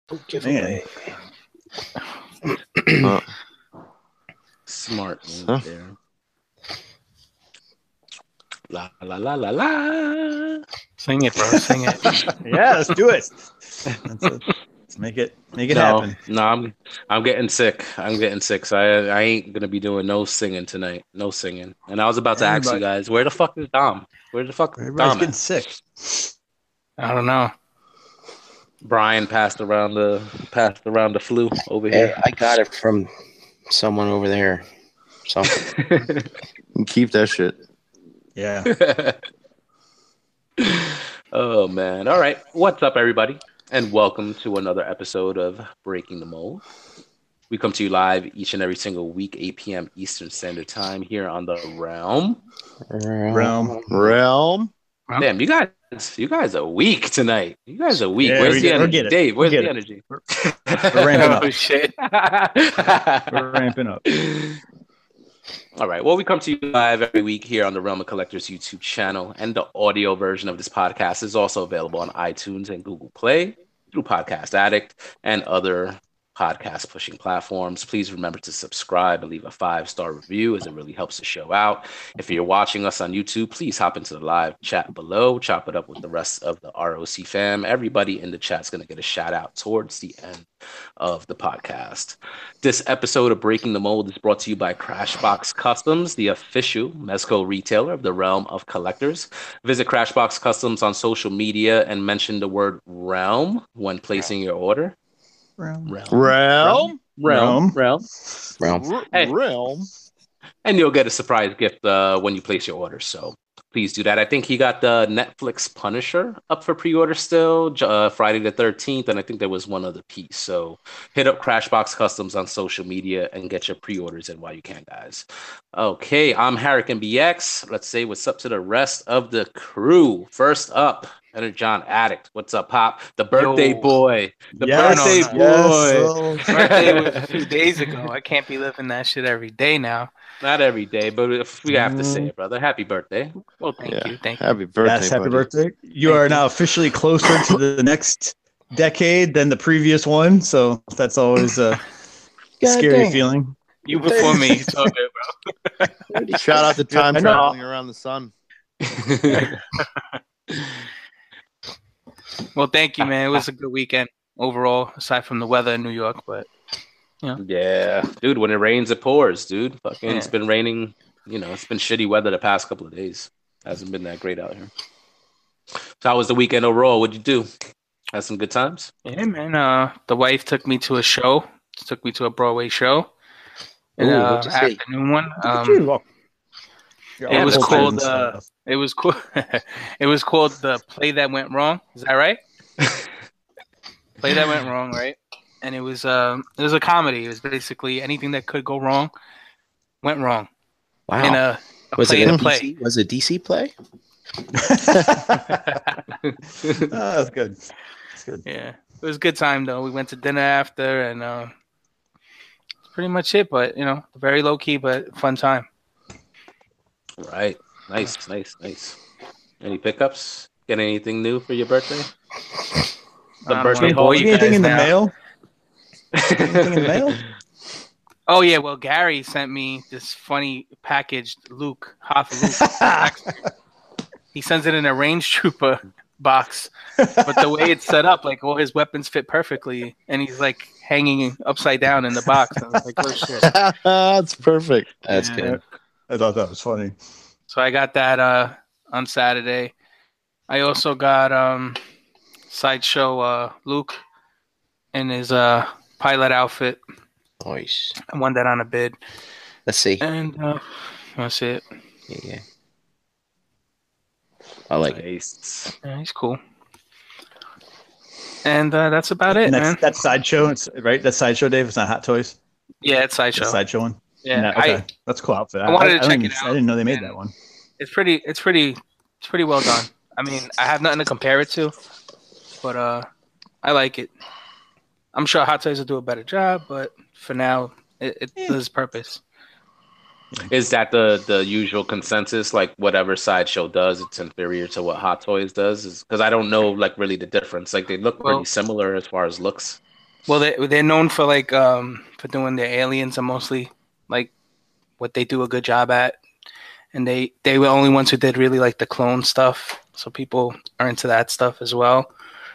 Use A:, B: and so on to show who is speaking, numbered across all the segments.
A: Giveaway.
B: Smart move there. La la la la la.
C: Sing it, bro. Sing it.
A: Yeah, let's do it. Let's make it happen.
B: No, I'm getting sick. So I ain't gonna be doing no singing tonight. No singing. And I was about to ask you guys, where the fuck is Dom? Where the fuck is
A: Everybody's
B: Dom
A: getting
B: at?
A: sick.
C: I don't know.
B: Brian passed around the flu over
D: Hey,
B: here.
D: I got it from someone over there. Something.
E: Keep that shit.
A: Yeah.
B: Oh man. All right. What's up, everybody? And welcome to another episode of Breaking the Mold. We come to you live each and every single week, 8 p.m. Eastern Standard Time here on the Realm.
E: Realm.
B: Damn, you guys are weak tonight. You guys are weak.
A: Yeah,
B: Where's the energy? Dave, where's the
A: it.
B: energy?
A: We're ramping up.
C: Oh, shit.
A: We're ramping up.
B: All right. Well, we come to you live every week here on the Realm of Collectors YouTube channel, and the audio version of this podcast is also available on iTunes and Google Play through Podcast Addict and other podcast pushing platforms. Please remember to subscribe and leave a 5-star review, as it really helps the show out. If you're watching us on YouTube, please hop into the live chat below, chop it up with the rest of the ROC fam. Everybody in the chat's going to get a shout out towards the end of the podcast. This episode of Breaking the Mold is brought to you by Crashbox Customs, the official Mezco retailer of the Realm of Collectors. Visit Crashbox Customs on social media and mention the word Realm when placing your order.
E: Realm.
B: Hey. And you'll get a surprise gift when you place your order. So please do that. I think he got the Netflix Punisher up for pre-order still, Friday the 13th, and I think there was one other piece. So hit up Crashbox Customs on social media and get your pre-orders in while you can, guys. Okay, I'm Harrican BX. Let's say what's up to the rest of the crew. First up, John Addict. What's up, Pop? The birthday boy. The birthday boy.
C: Birthday was a few days ago. I can't be living that shit every day now.
B: Not every day, but if we have to say it, brother. Happy birthday.
C: Well, thank you.
E: Happy birthday.
A: Yes, happy
E: buddy.
A: birthday. You are now officially closer to the next decade than the previous one, so that's always a scary feeling.
C: You before me. It's all good, bro.
E: Shout out to time traveling around the sun.
C: Well, thank you, man. It was a good weekend overall, aside from the weather in New York, but
B: yeah, dude, when it rains, it pours, dude. Fucking, It's been raining. It's been shitty weather the past couple of days. Hasn't been that great out here. So how was the weekend overall? What'd you do? Had some good times?
C: Yeah, man. The wife took me to a show. Took me to a Broadway show. An afternoon one. It was called. It was cool. It was called The Play That Went Wrong. Is that right? Play That Went Wrong, right? And it was a comedy. It was basically anything that could go wrong went wrong.
D: Wow.
C: In a
D: was
C: play
D: it
C: to
D: a
C: play.
D: DC, was it DC play?
A: That's good. That's good.
C: Yeah, it was a good time though. We went to dinner after, and that's pretty much it. But very low key, but fun time.
B: Right. Nice. Any pickups? Get anything new for your birthday? The birthday haul.
A: Anything in the mail? Anything in the mail?
C: Oh yeah, well Gary sent me this funny packaged Luke Hoth. He sends it in a Range Trooper box, but the way it's set up, like all his weapons fit perfectly, and he's like hanging upside down in the box. I was like, oh shit,
E: that's perfect.
D: That's good.
A: I thought that was funny.
C: So I got that on Saturday. I also got Sideshow Luke in his pilot outfit.
D: Nice.
C: I won that on a bid.
D: Let's see.
C: And that's it.
D: Yeah. I like it.
C: Yeah, he's cool. And that's about it, man.
A: That's Sideshow, right? That's Sideshow, Dave. It's not Hot Toys.
C: Yeah, it's Sideshow.
A: It's Sideshow one.
C: Yeah,
A: okay. That's a cool outfit.
C: I wanted to check it out.
A: I didn't know they made that one.
C: It's pretty well done. I mean, I have nothing to compare it to, but I like it. I'm sure Hot Toys will do a better job, but for now, it does its purpose.
B: Is that the usual consensus? Like whatever Sideshow does, it's inferior to what Hot Toys does? Because I don't know like really the difference. Like they look pretty similar as far as looks.
C: Well, they're known for like for doing their aliens are mostly like what they do a good job at, and they were the only ones who did really like the clone stuff. So people are into that stuff as well.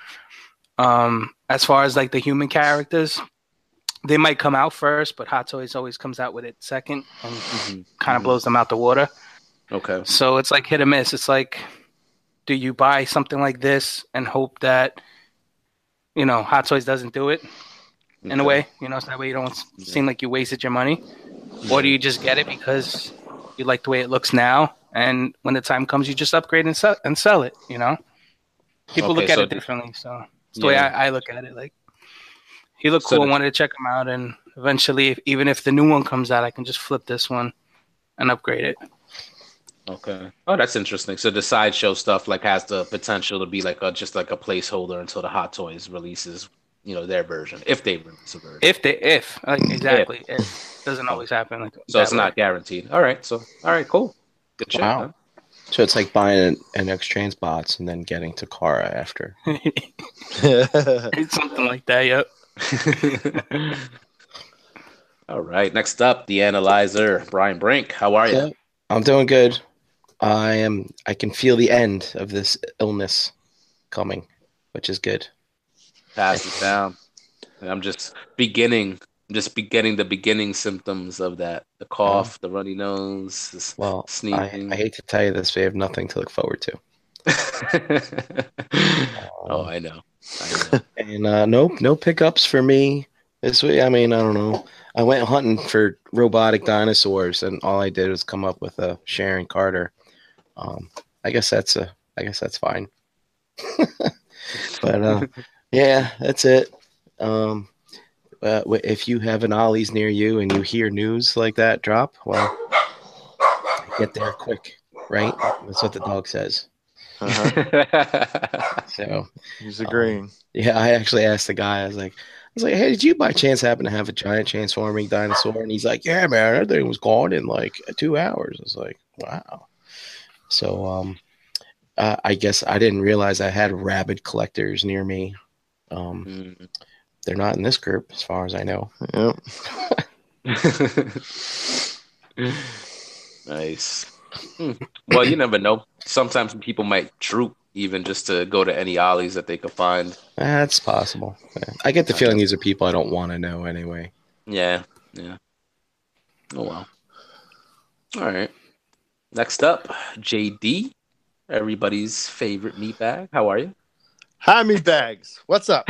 C: As far as like the human characters, they might come out first, but Hot Toys always comes out with it second and kind of blows them out the water.
B: Okay.
C: So it's like hit or miss. It's like, do you buy something like this and hope that, you know, Hot Toys doesn't do it in a way, you know, so that way you don't seem like you wasted your money? Or do you just get it because you like the way it looks now, and when the time comes, you just upgrade and sell it, you know? People look at it differently, so it's the way I look at it. Like, he looked cool, wanted to check him out, and eventually, even if the new one comes out, I can just flip this one and upgrade it.
B: Okay. Oh, that's interesting. So the sideshow stuff like has the potential to be like just like a placeholder until the Hot Toys releases, you know, their version, if they release a version.
C: If exactly. If doesn't always happen. Like,
B: so it's not guaranteed. All right. Cool. Good shit.
D: Wow. Huh? So it's like buying an X-Trans bots and then getting Takara after.
C: It's something like that. Yep.
B: All right. Next up, the analyzer, Brian Brink. How are you?
D: Yeah, I'm doing good. I can feel the end of this illness coming, which is good.
B: Pass it down. I'm just beginning the beginning symptoms of that. The cough, the runny nose, sneezing.
D: I hate to tell you this, but I have nothing to look forward to.
B: I know.
D: And no pickups for me this week. I mean, I don't know. I went hunting for robotic dinosaurs, and all I did was come up with a Sharon Carter. I guess that's fine. But yeah, that's it. If you have an Ollie's near you and you hear news like that drop, well, get there quick, right? That's what the dog says. So
E: he's agreeing.
D: Yeah, I actually asked the guy. I was like, hey, did you by chance happen to have a giant transforming dinosaur? And he's like, yeah, man, that thing was gone in like 2 hours. I was like, wow. So I guess I didn't realize I had rabid collectors near me. They're not in this group, as far as I know.
E: Yep.
B: Nice. Well, you never know. Sometimes people might troop even just to go to any Ollies that they could find.
D: That's possible. Yeah. I get the feeling these are people I don't want to know anyway.
B: Yeah. Oh, well. All right. Next up, JD, everybody's favorite meatbag. How are you?
E: Hi, meatbags. What's up?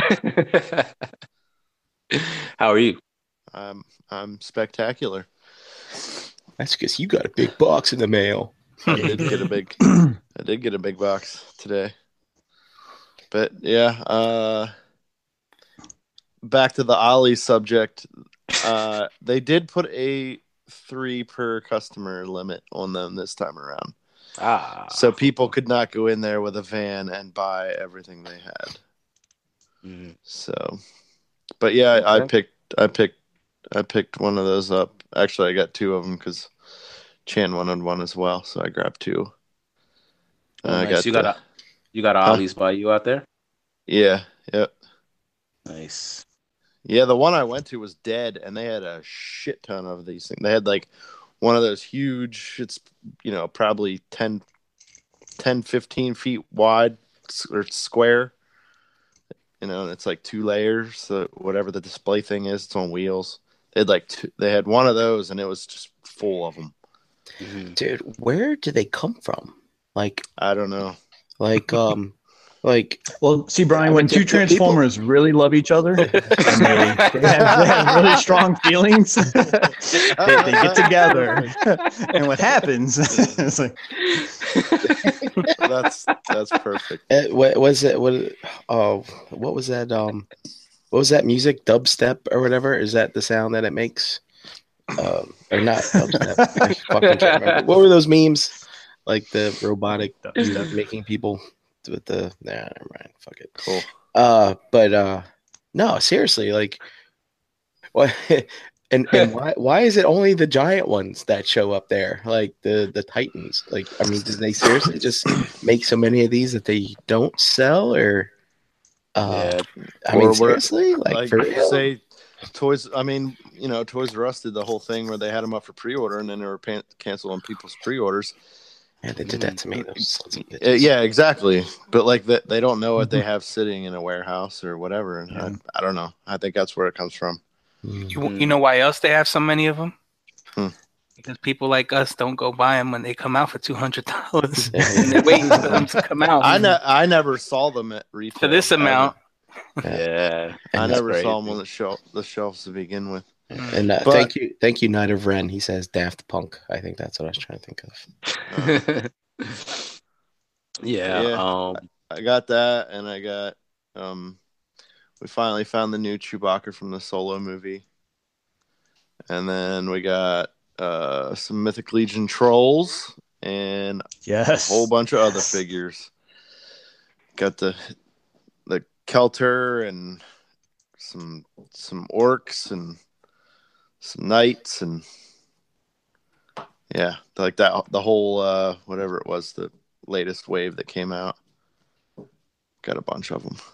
B: How are you?
E: I'm spectacular.
D: That's because you got a big box in the mail.
E: I did get a big box today. But yeah, back to the Ollie subject. They did put a 3 per customer limit on them this time around. So people could not go in there with a van and buy everything they had.
B: Mm-hmm.
E: So, but yeah, okay. I picked one of those up. Actually, I got 2 of them because Chan wanted one as well, so I grabbed 2.
B: Nice. You got Ollie's by you out there?
E: Yeah. Yep.
B: Nice.
E: Yeah, the one I went to was dead, and they had a shit ton of these things. They had like one of those huge, it's, probably 10, 15 feet wide or square, and it's like 2 layers. So whatever the display thing is, it's on wheels. They had one of those, and it was just full of them.
B: Mm-hmm.
D: Dude, where do they come from? Like,
E: I don't know.
A: Well, see, Brian, when 2 Transformers really love each other and they have really strong feelings, they get together, and what happens? It's like
E: that's perfect.
D: What was it? What was that? What was that music? Dubstep or whatever? Is that the sound that it makes? Or not dubstep? I fucking can't remember. What were those memes? Like the robotic making people with the never mind. Fuck it.
E: Cool.
D: But no, seriously, like what? And why is it only the giant ones that show up there? Like the Titans? Like, I mean, did they seriously just make so many of these that they don't sell, or?
B: Yeah.
D: I mean,
E: Or we're-
D: seriously, like for real?
E: say Toys. I mean, Toys R Us did the whole thing where they had them up for pre-order and then they were canceling people's pre-orders.
D: Yeah, they did that to me. Those sons of bitches.
E: Yeah, exactly. But like that, they don't know what they have sitting in a warehouse or whatever. And I don't know. I think that's where it comes from.
C: You know why else they have so many of them? Because people like us don't go buy them when they come out for $200 and they're waiting for them to come out.
E: I never saw them at retail
C: For this amount.
B: Yeah.
E: I
B: That's
E: never
B: crazy.
E: saw them on the shelves to begin with.
D: And
E: But-
D: thank you, Night of Ren. He says Daft Punk. I think that's what I was trying to think of.
B: Yeah.
E: I got that, and I got we finally found the new Chewbacca from the Solo movie, and then we got some Mythic Legion trolls and
A: Yes.
E: a whole bunch of other figures. Got the Kelter and some orcs and some knights and yeah, like that, the whole whatever it was, the latest wave that came out. Got a bunch of them.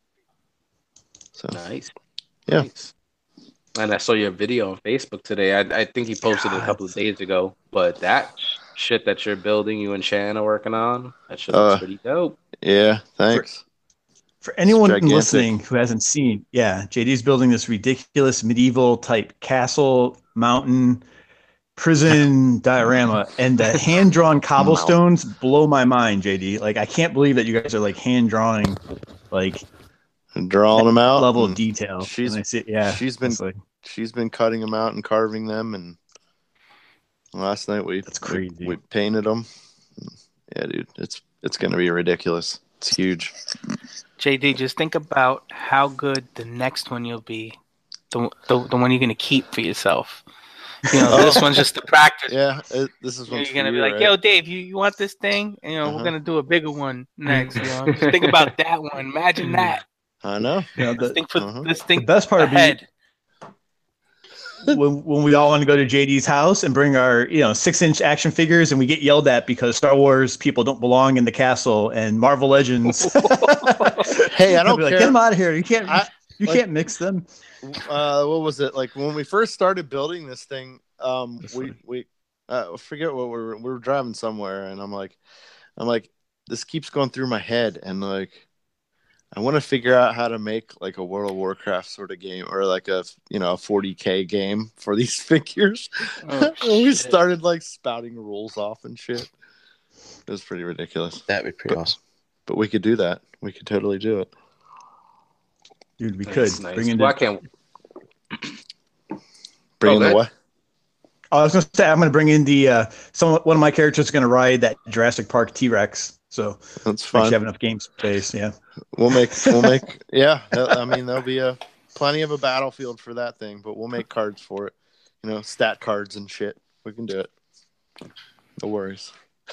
E: So
B: Nice.
E: Yeah.
B: Nice. And I saw your video on Facebook today. I think you posted it a couple of days ago. But that shit that you're building, you and Shan are working on, that shit looks pretty dope.
E: Yeah, thanks.
A: For anyone
E: gigantic.
A: listening who hasn't seen, JD's building this ridiculous medieval type castle, mountain, prison diorama, and the hand drawn cobblestones blow my mind, JD. Like, I can't believe that you guys are like hand drawing, like
E: Drawing them out.
A: level of
E: and
A: detail.
E: she's-
A: And I see, yeah,
E: she's been-
A: it's like,
E: She's been cutting them out and carving them, and last night
A: That's crazy.
E: we painted them. Yeah, dude, it's gonna be ridiculous. It's huge.
C: JD, just think about how good the next one you'll be. The one you're going to keep for yourself. This one's just the practice.
E: Yeah, this is
C: You're
E: what's
C: going to be like,
E: right?
C: yo, Dave, you want this thing? And, we're going to do a bigger one next. Just think about that one. Imagine that.
E: I know.
C: Let's think
A: the best part
C: ahead.
A: when we all want to go to JD's house and bring our 6-inch action figures, and we get yelled at because Star Wars people don't belong in the castle and Marvel Legends.
E: Hey, I don't
A: Be like,
E: care.
A: get them out of here. You can't. You
E: like-
A: can't mix them.
E: What was it like when we first started building this thing? We forget what we were driving somewhere, and I'm like, this keeps going through my head, and like, I want to figure out how to make like a World of Warcraft sort of game, or like a 40K game for these figures.
C: Oh,
E: We started like spouting rules off and shit. It was pretty ridiculous,
D: That'd be pretty awesome.
E: but we could do that. We could totally do it.
A: Dude, we
B: Nice,
A: could
B: nice.
A: bring in.
B: Well, I can't.
E: Bring in
B: go
E: the
B: ahead.
E: what?
A: I was going to say I'm going to bring in the one of my characters is going to ride that Jurassic Park T-Rex. So
E: That's
A: I actually
E: fine.
A: have enough game space. Yeah.
E: We'll make. Yeah, I mean, there'll be plenty of a battlefield for that thing, but we'll make cards for it. Stat cards and shit. We can do it. No worries.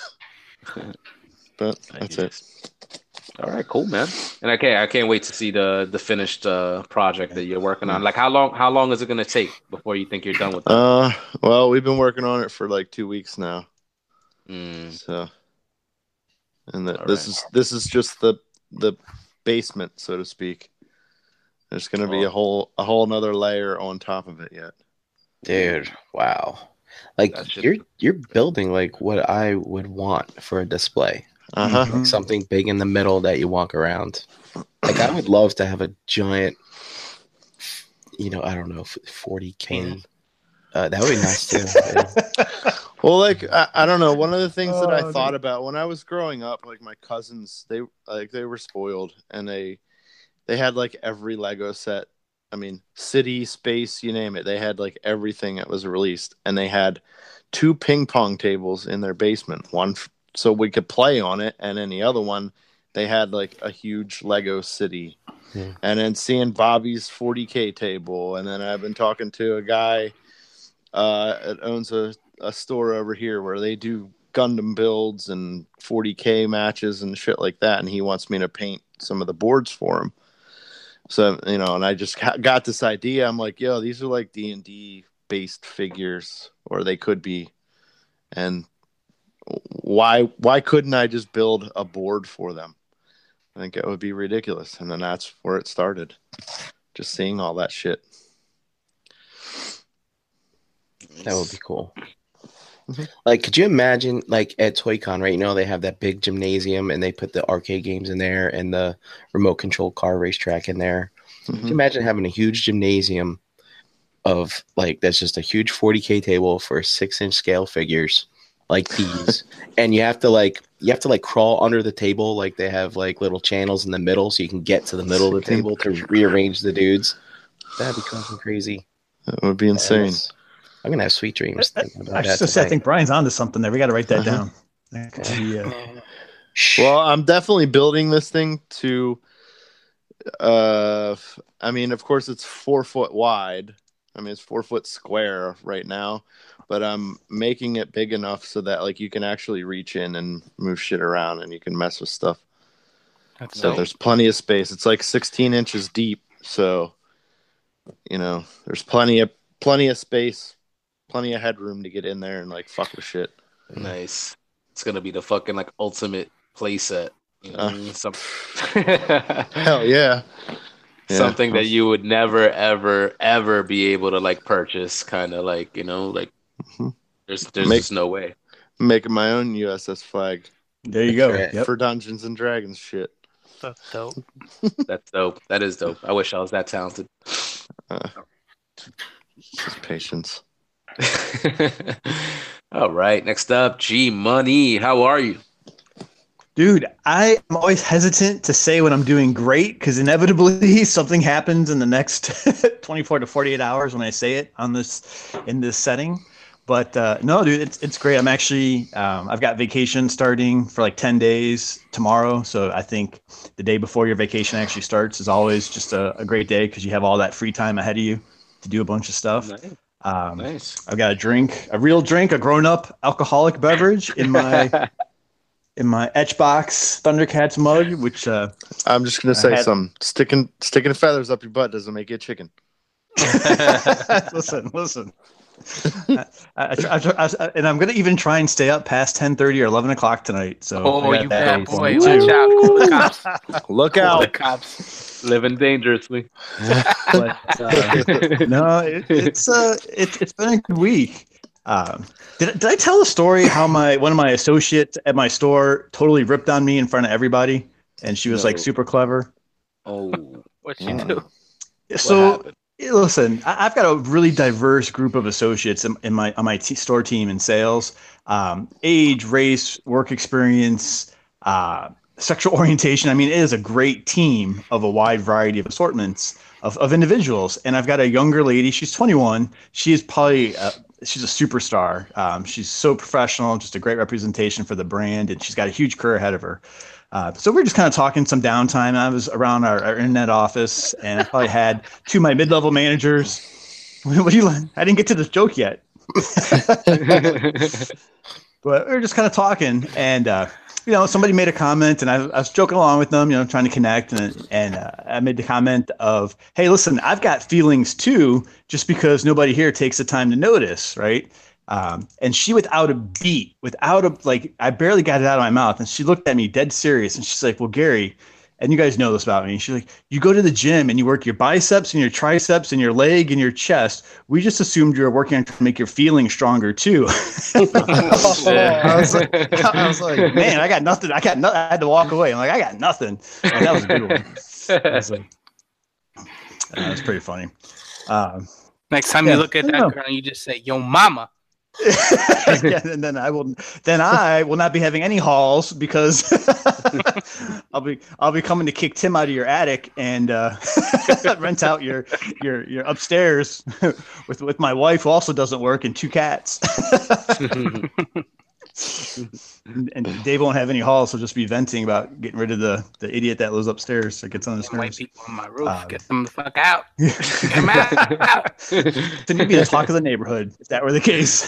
E: But that's it.
B: All right, cool, man. And I can't wait to see the finished project that you're working on. Like, how long is it gonna take before you think you're done with it?
E: Well, we've been working on it for like 2 weeks now.
B: Mm,
E: So, and
B: All
E: this is just the basement, so to speak. There's going to be a whole nother layer on top of it yet.
D: Dude, wow. Like
B: That shit-
D: you're building like what I would want for a display.
E: Uh-huh.
A: Mhm.
D: Something big in the middle that you walk around. Like I would love to have a giant, I don't know, 40K. That would be nice too. Yeah.
E: Well, like I don't know. One of the things that I
A: Oh,
E: thought
A: dude.
E: about when I was growing up, like my cousins, they were spoiled, and they had like every Lego set. I mean, city, space, you name it. They had like everything that was released, and they had 2 ping pong tables in their basement. One so we could play on it, and then the other one, they had like a huge Lego city.
D: Yeah.
E: And then seeing Bobby's 40K table, and then I've been talking to a guy that owns a store over here where they do Gundam builds and 40K matches and shit like that, and he wants me to paint some of the boards for him. So and I just got this idea. I'm like, yo, these are like D&D based figures, or they could be, and why couldn't I just build a board for them? I think it would be ridiculous. And then that's where it started. Just seeing all that shit.
D: That would be cool.
E: Mhm.
D: Like, could you imagine, like, at ToyCon right now, they have that big gymnasium and they put the arcade games in there and the remote control car racetrack in there. Could you imagine having a huge gymnasium of, like, that's just a huge 40K table for 6-inch scale figures like these, and you have to crawl under the table, like they have like little channels in the middle so you can get to the middle of the table to rearrange the dudes. That'd be fucking crazy.
E: That would be insane.
D: I'm gonna have sweet dreams thinking about
A: I
D: that.
A: just I think Brian's onto something there. We got to write that down.
E: Well, I'm definitely building this thing to. I mean, of course, it's 4 foot wide. I mean, it's 4 foot square right now, but I'm making it big enough so that like you can actually reach in and move shit around and you can mess with stuff. So there's plenty of space. It's like 16 inches deep, so you know there's plenty of space, plenty of headroom to get in there and like fuck with shit.
B: Nice. It's gonna be the fucking like ultimate playset. You know,
E: Hell yeah.
B: Something that you would never, ever, ever be able to like purchase. Kind of like, you know, like there's just no way.
E: Making my own USS flag.
A: There you go.
E: For Dungeons and Dragons shit.
C: That's dope.
B: That's dope. That is dope. I wish I was that talented.
E: Just patience.
B: All right. Next up, G Money. How are you?
A: Dude, I am always hesitant to say when I'm doing great because inevitably something happens in the next 24 to 48 hours when I say it in this setting. But no, dude, it's great. I'm actually I've got vacation starting for like 10 days tomorrow. So I think the day before your vacation actually starts is always just a great day because you have all that free time ahead of you to do a bunch of stuff.
B: Nice.
A: I've got a real drink, a grown-up alcoholic beverage in my Etchbox Thundercats mug, which
E: I'm just gonna say some sticking feathers up your butt doesn't make you a chicken.
A: Listen. And I'm gonna even try and stay up past 10:30 or 11 o'clock tonight. So
C: you bad boy!
A: Watch
C: out! Call the cops!
E: Look out!
C: The cops!
B: Living dangerously.
A: But, no, it's been a good week. Did I tell the story how one of my associates at my store totally ripped on me in front of everybody, and she was like super clever?
B: Oh,
C: What'd she do?
A: So listen, I've got a really diverse group of associates on my store team in sales, age, race, work experience, sexual orientation. I mean, it is a great team of a wide variety of assortments of individuals. And I've got a younger lady. She's 21. She is probably she's a superstar. She's so professional, just a great representation for the brand, and she's got a huge career ahead of her. So we're just kind of talking some downtime. I was around our internet office, and I probably had two of my mid-level managers. What do you? I didn't get to this joke yet. But we were just kind of talking, and somebody made a comment, and I was joking along with them, trying to connect, and I made the comment of, "Hey, listen, I've got feelings too, just because nobody here takes the time to notice, right?" And she, without a beat, I barely got it out of my mouth, and she looked at me dead serious, and she's like, "Well, Gary," and you guys know this about me. She's like, "You go to the gym and you work your biceps and your triceps and your leg and your chest. We just assumed you were working on trying to make your feelings stronger too." I was like, man, I got nothing. I had to walk away. I'm like, I got nothing. Like, that was a good one. That was pretty funny.
C: Next time you look at that girl, you just say, "Yo, mama."
A: And then I will not be having any halls because I'll be coming to kick Tim out of your attic and rent out your upstairs with my wife, who also doesn't work, and two cats. And Dave won't have any halls, so just be venting about getting rid of the idiot that lives upstairs that gets on his nerves.
C: White people on my roof, get them the fuck out. Get them out.
A: To be the talk of the neighborhood, if that were the case.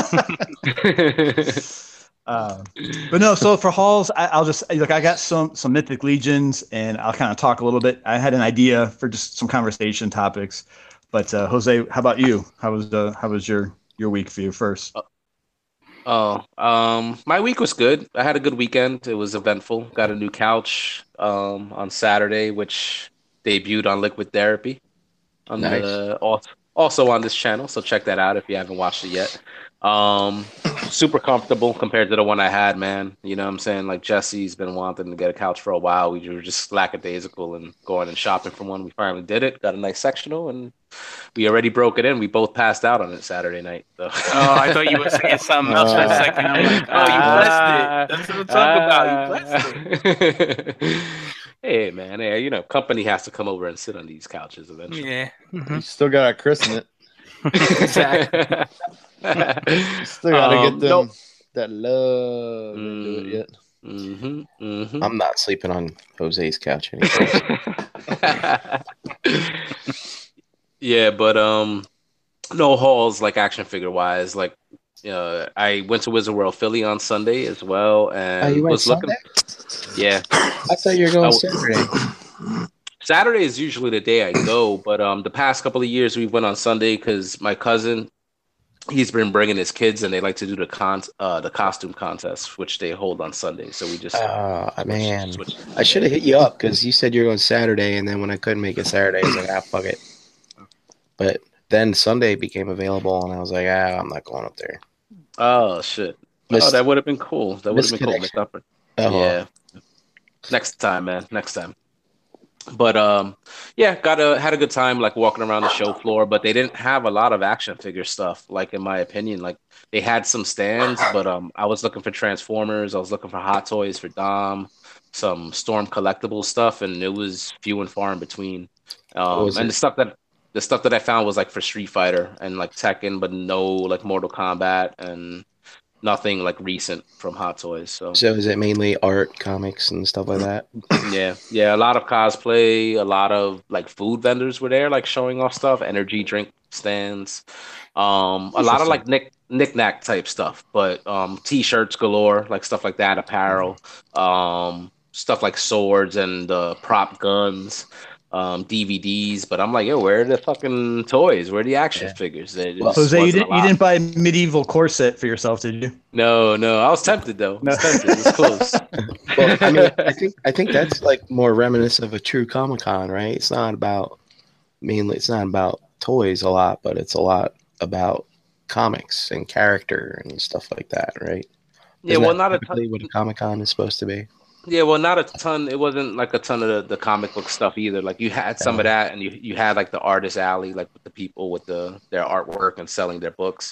A: But no, so for halls, I'll just look. I got some Mythic Legions, and I'll kind of talk a little bit. I had an idea for just some conversation topics, but Jose, how about you? How was your week for you first?
B: My week was good. I had a good weekend. It was eventful. Got a new couch on Saturday, which debuted on Liquid Therapy on
D: Nice.
B: also on this channel. So check that out if you haven't watched it yet. Super comfortable compared to the one I had, man. You know what I'm saying? Like Jesse's been wanting to get a couch for a while. We were just lackadaisical and going and shopping for one. We finally did it. Got a nice sectional, and we already broke it in. We both passed out on it Saturday night. So.
C: Oh, I thought you were saying something else for a second. I'm like, oh, you blessed it. That's what I'm talking about. You blessed it.
B: Hey, man. Hey, you know, company has to come over and sit on these couches eventually.
C: Yeah.
E: You still got to christen it.
C: Exactly.
E: You still got to get them
B: nope.
E: that love into it yet.
D: I'm not sleeping on Jose's couch anymore.
B: Yeah, but no hauls like action figure wise. Like I went to Wizard World Philly on Sunday as well, and
D: you went
B: was looking.
D: Sunday?
B: Yeah,
D: I thought you were going Saturday.
B: Saturday is usually the day I go, but the past couple of years we went on Sunday because my cousin, he's been bringing his kids and they like to do the costume contest, which they hold on Sunday. So we just
D: man, I should have hit you up because you said you were going Saturday, and then when I couldn't make it Saturday, I was like, fuck it. But then Sunday became available, and I was like, I'm not going up there.
B: Oh shit! That would have been cool. That would have been cool. Missed up. Yeah. Next time, man. Next time. But yeah, had a good time like walking around the show floor, but they didn't have a lot of action figure stuff, like in my opinion. Like they had some stands, but I was looking for Transformers, I was looking for Hot Toys for Dom, some Storm collectible stuff, and it was few and far in between. And the stuff that I found was like for Street Fighter and like Tekken, but no like Mortal Kombat and nothing like recent from Hot Toys. So
D: is it mainly art, comics, and stuff like that?
B: Yeah. A lot of cosplay, a lot of like food vendors were there, like showing off stuff, energy drink stands, a lot of like knick-knack type stuff, but t-shirts galore, like stuff like that, apparel, stuff like swords and prop guns. DVDs, but I'm like, yo, where are the fucking toys? Where are the action figures?
A: Jose, you didn't buy a medieval corset for yourself, did you?
B: No, I was tempted though. It was close.
D: Well, I mean, I think that's like more reminiscent of a true Comic-Con, right? It's not about toys a lot, but it's a lot about comics and character and stuff like that, right?
B: Yeah, not
D: a ton. What a Comic-Con is supposed to be.
B: Yeah, well, not a ton. It wasn't like a ton of the comic book stuff either. Like you had some of that, and you had like the artist alley, like with the people with their artwork and selling their books.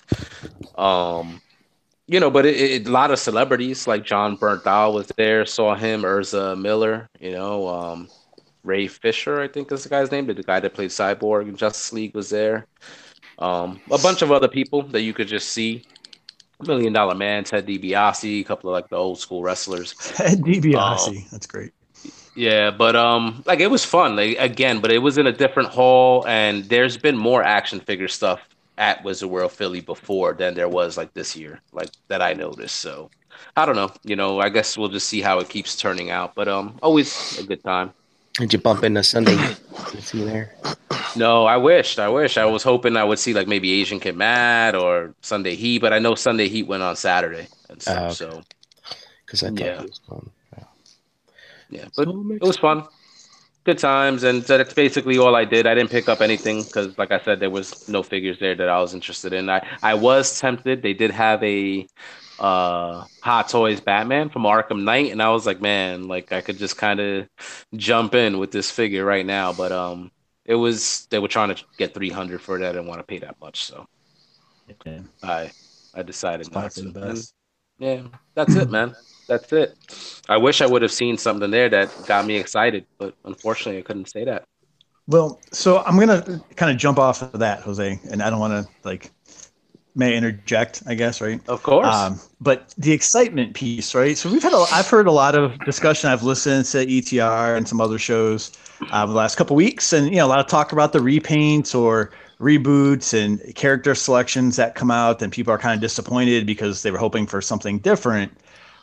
B: But a lot of celebrities like John Bernthal was there. Saw him, Urza Miller. Ray Fisher, I think is the guy's name. The guy that played Cyborg in Justice League was there. A bunch of other people that you could just see. $1 Million Man, Ted DiBiase, a couple of like the old school wrestlers.
A: Ted DiBiase, that's great.
B: Yeah, but like it was fun. Like again, but it was in a different hall, and there's been more action figure stuff at Wizard World Philly before than there was like this year, like that I noticed. So I don't know. I guess we'll just see how it keeps turning out. But always a good time.
D: Did you bump into Sunday? See you there?
B: No, I wished. I was hoping I would see like maybe Asian Kid Mad or Sunday Heat, but I know Sunday Heat went on Saturday and stuff. Okay. So
D: because I thought it was fun.
B: Yeah, but it was fun. Good times, and that's basically all I did. I didn't pick up anything because, like I said, there was no figures there that I was interested in. I was tempted. They did have a Hot Toys Batman from Arkham Knight, and I was like, man, like I could just kind of jump in with this figure right now, but they were trying to get $300 for it. I didn't want to pay that much, so I decided not to. Yeah, that's it, man. That's it. I wish I would have seen something there that got me excited, but unfortunately I couldn't say that.
A: Well, so I'm gonna kind of jump off of that, Jose, and I don't want to may I interject, I guess, right?
B: Of course.
A: But the excitement piece, right? So I've heard a lot of discussion. I've listened to ETR and some other shows the last couple of weeks, and a lot of talk about the repaints or reboots and character selections that come out, and people are kind of disappointed because they were hoping for something different.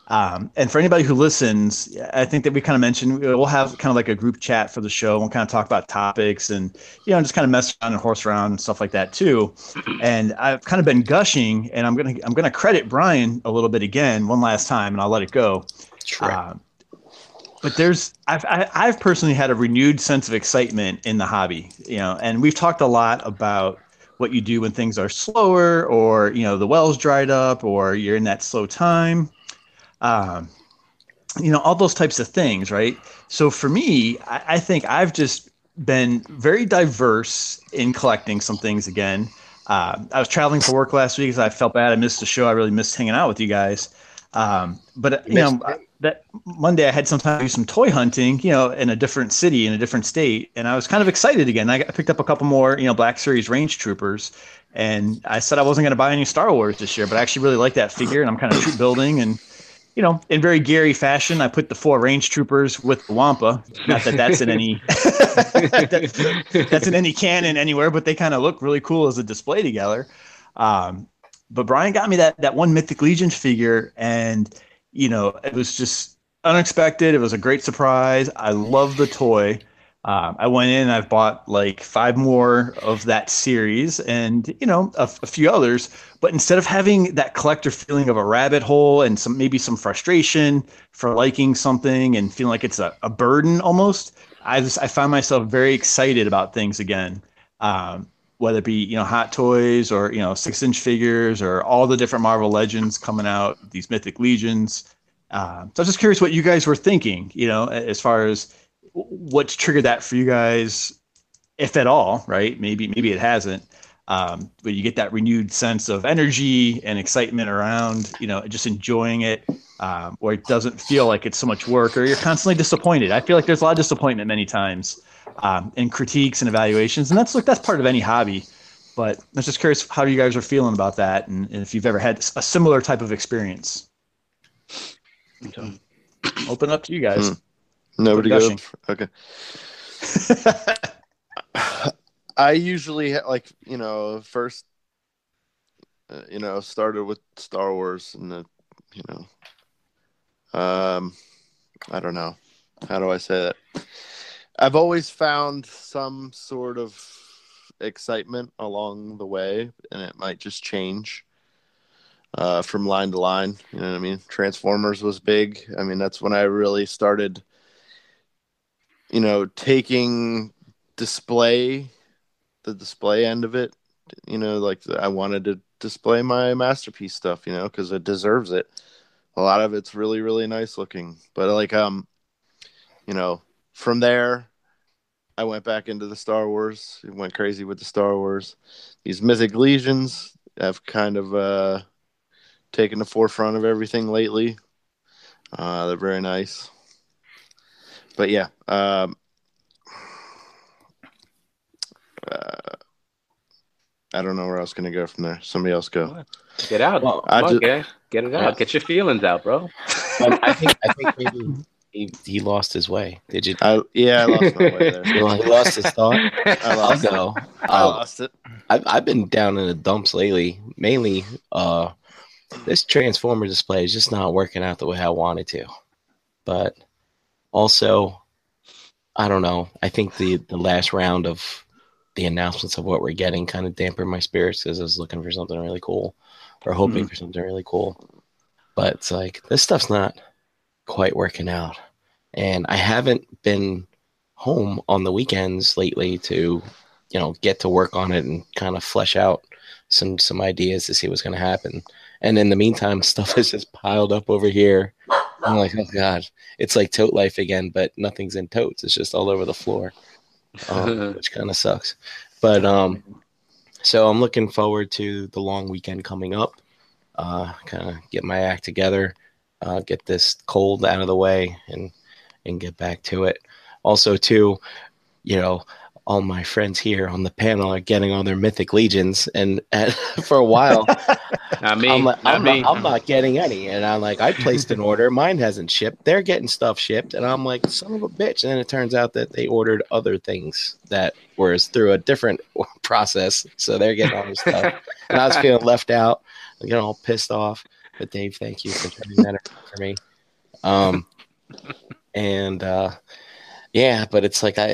A: And for anybody who listens, I think that we kind of mentioned we'll have kind of like a group chat for the show. We'll kind of talk about topics and, just kind of mess around and horse around and stuff like that too. And I've kind of been gushing, and I'm gonna credit Brian a little bit again, one last time, and I'll let it go. But I've personally had a renewed sense of excitement in the hobby, and we've talked a lot about what you do when things are slower, or the well's dried up, or you're in that slow time. All those types of things, right? So for me, I think I've just been very diverse in collecting some things again. I was traveling for work last week, so I felt bad. I missed the show. I really missed hanging out with you guys. But that Monday I had some time to do some toy hunting, in a different city, in a different state, and I was kind of excited again. I picked up a couple more, Black Series Range Troopers, and I said I wasn't going to buy any Star Wars this year, but I actually really like that figure, and I'm kind of troop building, and in very Gary fashion, I put the 4 Range Troopers with the Wampa. Not that that's in any that's in any canon anywhere, but they kind of look really cool as a display together. But Brian got me that one Mythic Legion figure, and it was just unexpected. It was a great surprise. I love the toy. I went in and I've bought like 5 more of that series, and a few others. But instead of having that collector feeling of a rabbit hole and maybe some frustration for liking something and feeling like it's a burden almost, I find myself very excited about things again. Whether it be Hot Toys or 6-inch figures or all the different Marvel Legends coming out, these Mythic Legions. So I was just curious what you guys were thinking, as far as what's triggered that for you guys, if at all, right? Maybe it hasn't. But you get that renewed sense of energy and excitement around, just enjoying it, or it doesn't feel like it's so much work, or you're constantly disappointed. I feel like there's a lot of disappointment many times in critiques and evaluations, and that's part of any hobby. But I was just curious how you guys are feeling about that, and if you've ever had a similar type of experience. So, open up to you guys.
E: Nobody goes. Okay. I usually first, started with Star Wars, and I don't know. How do I say that? I've always found some sort of excitement along the way, and it might just change from line to line. You know what I mean? Transformers was big. I mean, that's when I really started, taking the display end of it. I wanted to display my masterpiece stuff, because it deserves it. A lot of it's really, really nice looking. But from there, I went back into the Star Wars. Went crazy with the Star Wars. These Mythic Legions have kind of taken the forefront of everything lately. They're very nice. But yeah, I don't know where I was going to go from there. Somebody else go.
B: Get out. Well, get it out. Get your feelings out, bro.
D: I think maybe he lost his way. Did you?
E: I lost my way there.
D: He lost his thought.
E: I'll go. I lost it.
D: I've been down in the dumps lately. Mainly, this Transformer display is just not working out the way I wanted to. But also, I don't know. I think the last round of the announcements of what we're getting kind of dampened my spirits because I was looking for something really cool or hoping for something really cool. But it's like, this stuff's not quite working out. And I haven't been home on the weekends lately to, get to work on it and kind of flesh out some ideas to see what's going to happen. And in the meantime, stuff is just piled up over here. I'm like, oh God, it's like tote life again, but nothing's in totes. It's just all over the floor, which kind of sucks. But so I'm looking forward to the long weekend coming up, kind of get my act together, get this cold out of the way and get back to it. Also, too, all my friends here on the panel are getting all their Mythic Legions, and for a while, I'm not getting any. And I'm like, I placed an order, mine hasn't shipped. They're getting stuff shipped, and I'm like, son of a bitch. And then it turns out that they ordered other things that was through a different process, so they're getting all this stuff. And I was feeling left out, getting all pissed off. But Dave, thank you for turning that around for me. Yeah, but it's like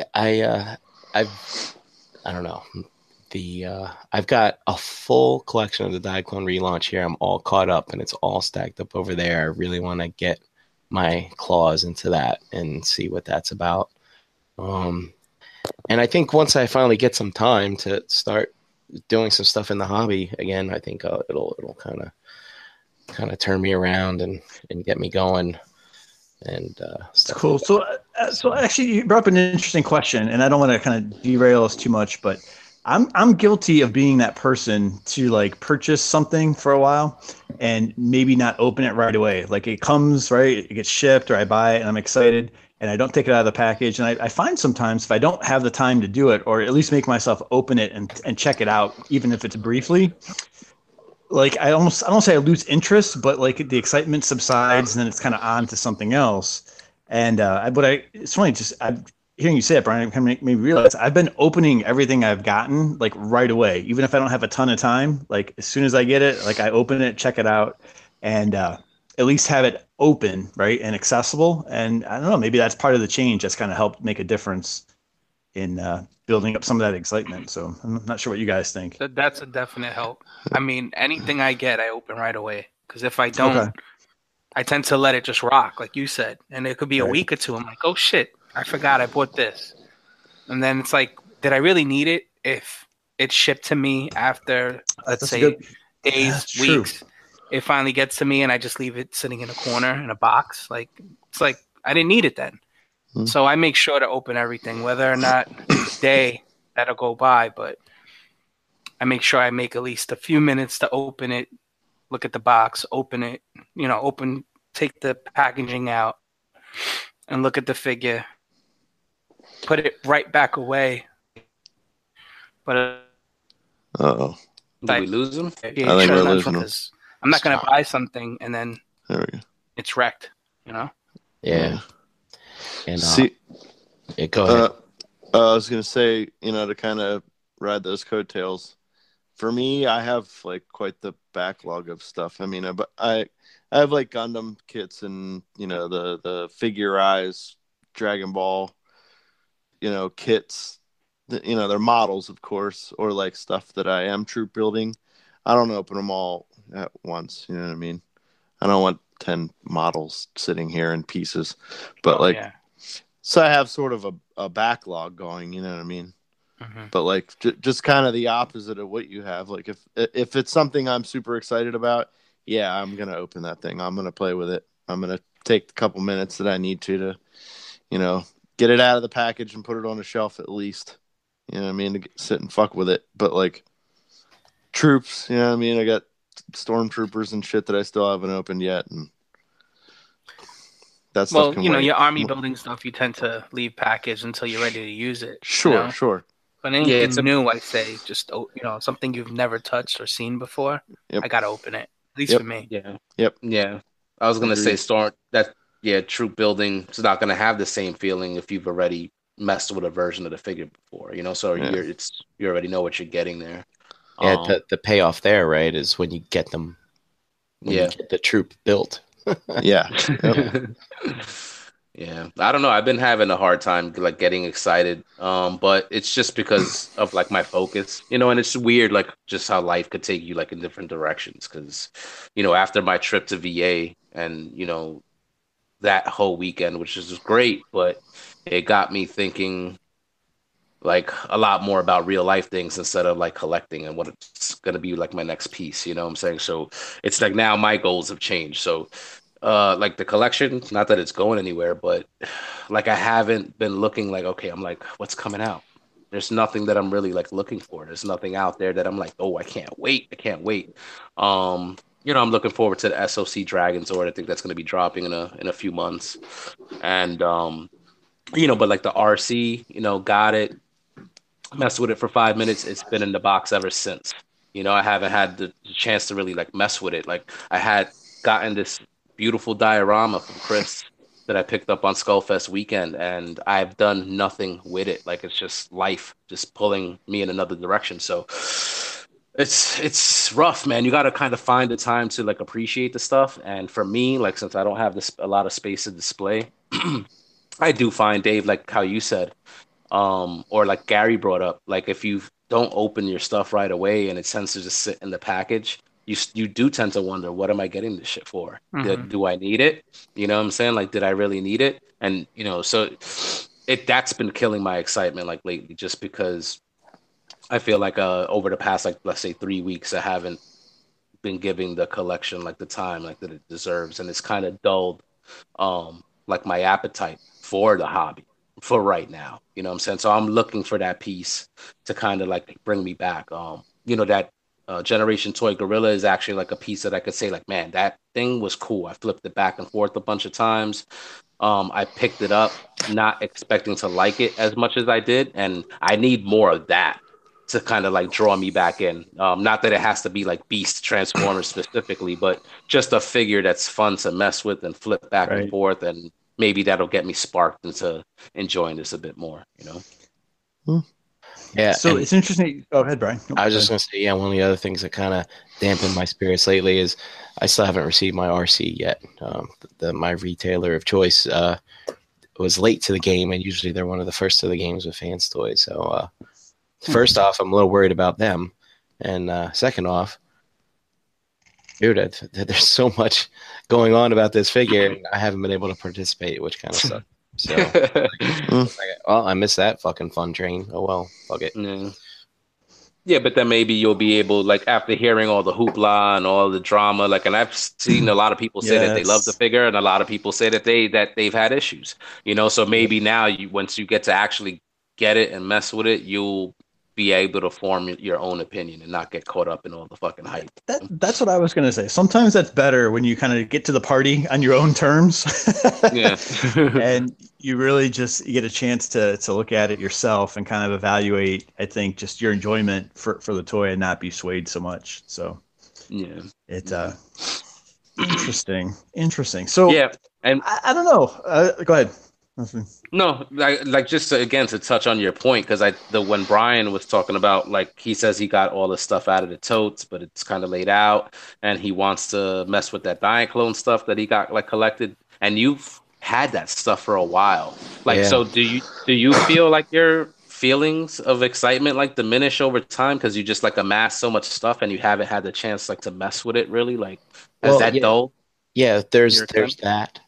D: I don't know. I've got a full collection of the Diaclone relaunch here. I'm all caught up and it's all stacked up over there. I really want to get my claws into that and see what that's about. And I think once I finally get some time to start doing some stuff in the hobby again, I think it'll kind of turn me around and get me going. And
A: stuff cool. Like so actually, you brought up an interesting question, and I don't want to kind of derail us too much, but I'm guilty of being that person to like purchase something for a while and maybe not open it right away. Like it comes, right, it gets shipped, or I buy it and I'm excited and I don't take it out of the package. And I find sometimes if I don't have the time to do it, or at least make myself open it and check it out, even if it's briefly, like I don't say I lose interest, but like the excitement subsides and then it's kind of on to something else. And it's funny, hearing you say it, Brian, kind of make me realize I've been opening everything I've gotten like right away, even if I don't have a ton of time. Like as soon as I get it, like I open it, check it out, and at least have it open, right, and accessible. And I don't know, maybe that's part of the change that's kind of helped make a difference in building up some of that excitement. So I'm not sure what you guys think.
C: That's a definite help. I mean, anything I get, I open right away. Because if I don't, I tend to let it just rock, like you said. And it could be a week or two. I'm like, oh, shit, I forgot I bought this. And then it's like, did I really need it if it shipped to me after, let's say, days, weeks? It finally gets to me and I just leave it sitting in a corner in a box. Like, it's like, I didn't need it then. So I make sure to open everything, whether or not it's a day that'll go by, but I make sure I make at least a few minutes to open it, look at the box, open it, take the packaging out and look at the figure, put it right back away. But
B: did we lose him?
E: I think we're losing him.
C: I'm not going to buy something and then it's wrecked,
D: Yeah. And go ahead.
E: I was gonna say, to kind of ride those coattails. For me, I have like quite the backlog of stuff. I mean, I have like Gundam kits and the Figure Eyes, Dragon Ball, kits. They're models, of course, or like stuff that I am troop building. I don't open them all at once. You know what I mean? I don't want 10 models sitting here in pieces, but so I have sort of a backlog going, you know what I mean? Mm-hmm. But like just kind of the opposite of what you have. Like if it's something I'm super excited about, yeah, I'm going to open that thing. I'm going to play with it. I'm going to take the couple minutes that I need to, get it out of the package and put it on a shelf at least, you know what I mean? To sit and fuck with it. But like troops, you know what I mean? I got stormtroopers and shit that I still haven't opened yet. And that's
C: your army building stuff, you tend to leave packaged until you're ready to use it.
E: Sure.
C: But anything new, I say, just something you've never touched or seen before, I gotta open it. At least for me.
B: Yeah. Yep. Yeah. I was gonna say, troop building is not gonna have the same feeling if you've already messed with a version of the figure before, So you already know what you're getting there.
D: Yeah, the payoff there, right, is when you get them. You get the troop built.
E: Yeah.
B: Yeah. I don't know. I've been having a hard time like getting excited. But it's just because of like my focus, and it's weird, like just how life could take you like in different directions. Cause, after my trip to VA and, that whole weekend, which is great, but it got me thinking like a lot more about real life things instead of like collecting and what it's going to be like my next piece, you know what I'm saying? So it's like now my goals have changed. So like the collection, not that it's going anywhere, but like I haven't been looking like, okay, I'm like, what's coming out? There's nothing that I'm really like looking for. There's nothing out there that I'm like, oh, I can't wait. I'm looking forward to the SOC Dragon Zord. I think that's going to be dropping in a few months. And, but like the RC, got it. Messed with it for 5 minutes. It's been in the box ever since. I haven't had the chance to really like mess with it. Like I had gotten this beautiful diorama from Chris that I picked up on Skullfest weekend, and I've done nothing with it. Like it's just life just pulling me in another direction. So It's rough, man. You got to kind of find the time to like appreciate the stuff. And for me, like since I don't have this a lot of space to display, I do find Dave, like how you said, or like Gary brought up, like if you don't open your stuff right away and it tends to just sit in the package, you do tend to wonder, what am I getting this shit for? Do I need it? You know what I'm saying? Like, did I really need it? And so that's been killing my excitement like lately, just because I feel like over the past, like, let's say 3 weeks, I haven't been giving the collection like the time like that it deserves, and it's kind of dulled like my appetite for the hobby for right now. You know what I'm saying? So I'm looking for that piece to kind of like bring me back. That Generation Toy Gorilla is actually like a piece that I could say like, man, that thing was cool. I flipped it back and forth a bunch of times. I picked it up not expecting to like it as much as I did, and I need more of that to kind of like draw me back in. Not that it has to be like Beast Transformers specifically, but just a figure that's fun to mess with and flip back and forth, and maybe that'll get me sparked into enjoying this a bit more,
D: Yeah.
A: So it's interesting. Go ahead, Brian.
D: I was just going to say, yeah, one of the other things that kind of dampened my spirits lately is I still haven't received my RC yet. My retailer of choice was late to the game, and usually they're one of the first to the games with Fans Toys. So first off, I'm a little worried about them. And second off, dude, there's so much going on about this figure, and I haven't been able to participate, which kind of sucks. So, well, I missed that fucking fun train. Oh well, fuck it.
B: Yeah, but then maybe you'll be able, like, after hearing all the hoopla and all the drama, like, and I've seen a lot of people say that they love the figure, and a lot of people say that they've had issues. So maybe now once you get to actually get it and mess with it, you'll be able to form your own opinion and not get caught up in all the fucking hype.
A: That's what I was going to say. Sometimes that's better when you kind of get to the party on your own terms.
B: Yeah.
A: And you really just get a chance to look at it yourself and kind of evaluate, I think, just your enjoyment for the toy and not be swayed so much. So
B: yeah,
A: it's interesting. So
B: yeah, and
A: I don't know. Go ahead.
B: No, like just again to touch on your point, because when Brian was talking about, like, he says he got all the stuff out of the totes, but it's kind of laid out, and he wants to mess with that Diaclone stuff that he got like collected, and you've had that stuff for a while. Like, so do you feel like your feelings of excitement like diminish over time because you just like amass so much stuff and you haven't had the chance like to mess with it really? Like, has that dulled?
D: Yeah, there's that.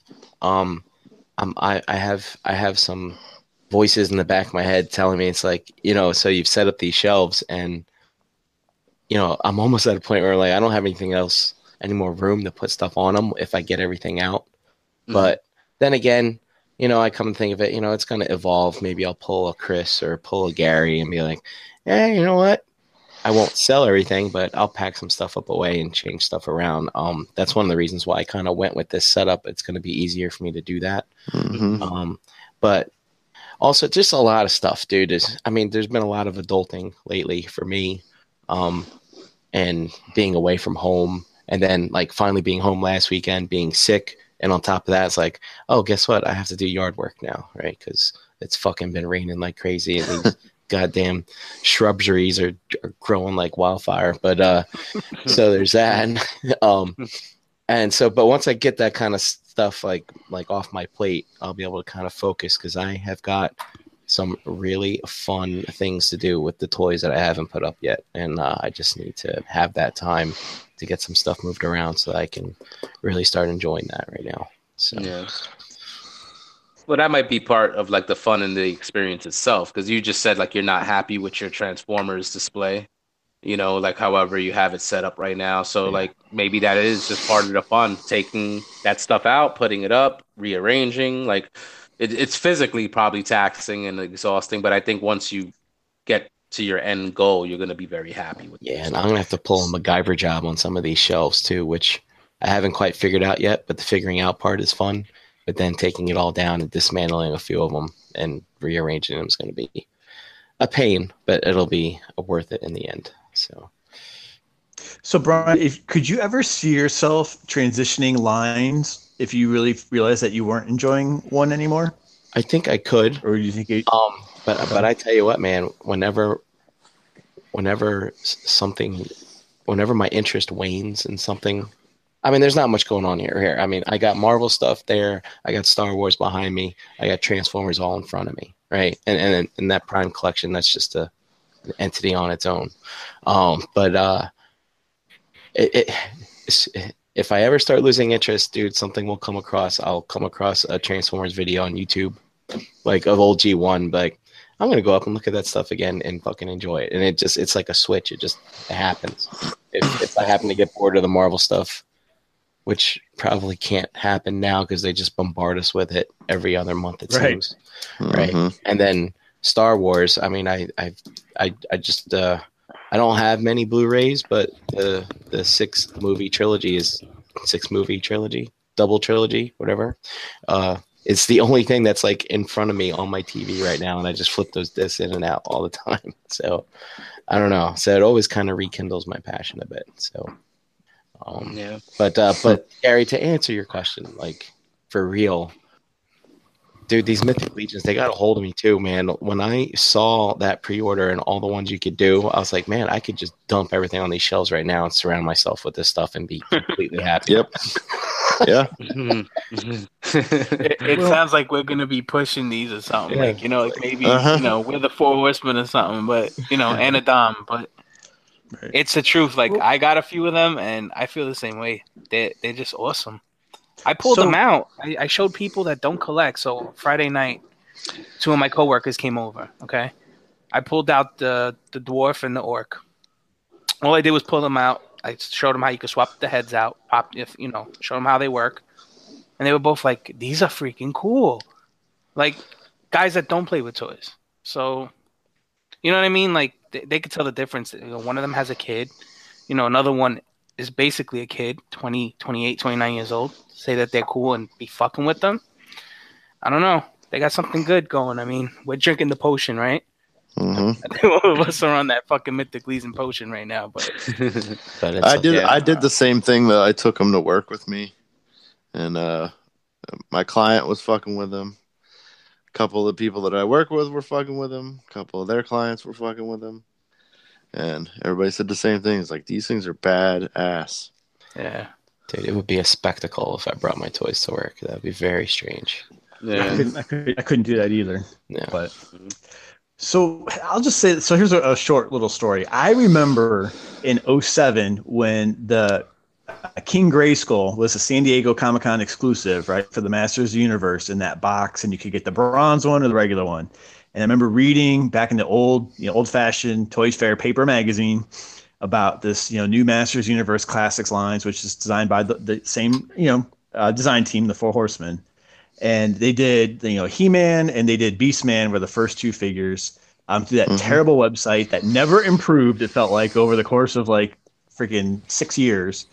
D: I have some voices in the back of my head telling me it's like, so you've set up these shelves and, I'm almost at a point where like I don't have anything else, any more room to put stuff on them if I get everything out. Mm-hmm. But then again, I come and think of it, it's going to evolve. Maybe I'll pull a Chris or pull a Gary and be like, you know what? I won't sell everything, but I'll pack some stuff up away and change stuff around. That's one of the reasons why I kind of went with this setup. It's going to be easier for me to do that. Mm-hmm. But also just a lot of stuff, dude. There's been a lot of adulting lately for me, and being away from home, and then like finally being home last weekend, being sick. And on top of that, it's like, oh, guess what? I have to do yard work now, right? Because it's fucking been raining like crazy. And these goddamn shrubberies are growing like wildfire. But so there's that. And so, but once I get that kind of stuff like off my plate, I'll be able to kind of focus because I have got some really fun things to do with the toys that I haven't put up yet. And I just need to have that time to get some stuff moved around so that I can really start enjoying that right now. So
B: yeah. Well, that might be part of like the fun and the experience itself, because you just said like you're not happy with your Transformers display, like however you have it set up right now. So like maybe that is just part of the fun, taking that stuff out, putting it up, rearranging. Like it's physically probably taxing and exhausting, but I think once you get to your end goal, you're going to be very happy with it.
D: Yeah, and I'm going to have to pull a MacGyver job on some of these shelves too, which I haven't quite figured out yet, but the figuring out part is fun. But then taking it all down and dismantling a few of them and rearranging them is going to be a pain, but it'll be worth it in the end. So
A: Brian, could you ever see yourself transitioning lines if you really realized that you weren't enjoying one anymore?
D: I think I could.
A: Or do you think
D: but I tell you what, man, whenever whenever my interest wanes in something, I mean, there's not much going on here. I mean, I got Marvel stuff there. I got Star Wars behind me. I got Transformers all in front of me, right? And in that Prime collection, that's just an entity on its own. But if I ever start losing interest, dude, something will come across. I'll come across a Transformers video on YouTube, like of old G1. Like, I'm gonna go up and look at that stuff again and fucking enjoy it. And it's like a switch. It happens. If I happen to get bored of the Marvel stuff, which probably can't happen now because they just bombard us with it every other month, it seems. Right. And then Star Wars. I mean, I just I don't have many Blu-rays, but the 6-movie trilogy, double trilogy, whatever. It's the only thing that's like in front of me on my TV right now, and I just flip those discs in and out all the time. So I don't know. So it always kind of rekindles my passion a bit. So
B: yeah.
D: But Gary, to answer your question, like for real, dude, these Mythic Legions, they got a hold of me too, man. When I saw that pre-order and all the ones you could do, I was like, man, I could just dump everything on these shelves right now and surround myself with this stuff and be completely happy.
E: Yep. Yeah.
C: It sounds like we're gonna be pushing these or something.
D: Yeah.
C: Like, like maybe we're the Four Horsemen or something, but and a Dom. But it's the truth. Like, I got a few of them, and I feel the same way. They're just awesome. I pulled them out. I showed people that don't collect. So Friday night, 2 of my coworkers came over. Okay, I pulled out the dwarf and the orc. All I did was pull them out. I showed them how you could swap the heads out, show them how they work, and they were both like, "These are freaking cool." Like guys that don't play with toys. So, you know what I mean? Like they could tell the difference. One of them has a kid. Another one is basically a kid, 20, 28, 29 years old. Say that they're cool and be fucking with them. I don't know. They got something good going. I mean, we're drinking the potion, right?
E: Mm-hmm.
C: I think all of us are on that fucking Mythic Legion potion right now. But
E: I did the same thing. That I took them to work with me, and my client was fucking with them. A couple of the people that I work with were fucking with them. A couple of their clients were fucking with them, and everybody said the same thing. It's like, these things are badass.
C: Yeah.
D: Dude, it would be a spectacle if I brought my toys to work. That would be very strange.
B: Yeah.
A: I couldn't do that either.
D: Yeah.
A: But so I'll just say, so here's a short little story. I remember in 2007 when the King Grayskull was a San Diego Comic-Con exclusive, right, for the Masters of the Universe in that box, and you could get the bronze one or the regular one. And I remember reading back in the old-fashioned Toys Fair paper magazine about this, new Masters Universe Classics lines, which is designed by the same, design team, the Four Horsemen. And they did, He-Man and they did Beastman were the first 2 figures through that terrible website that never improved, it felt like, over the course of like freaking 6 years.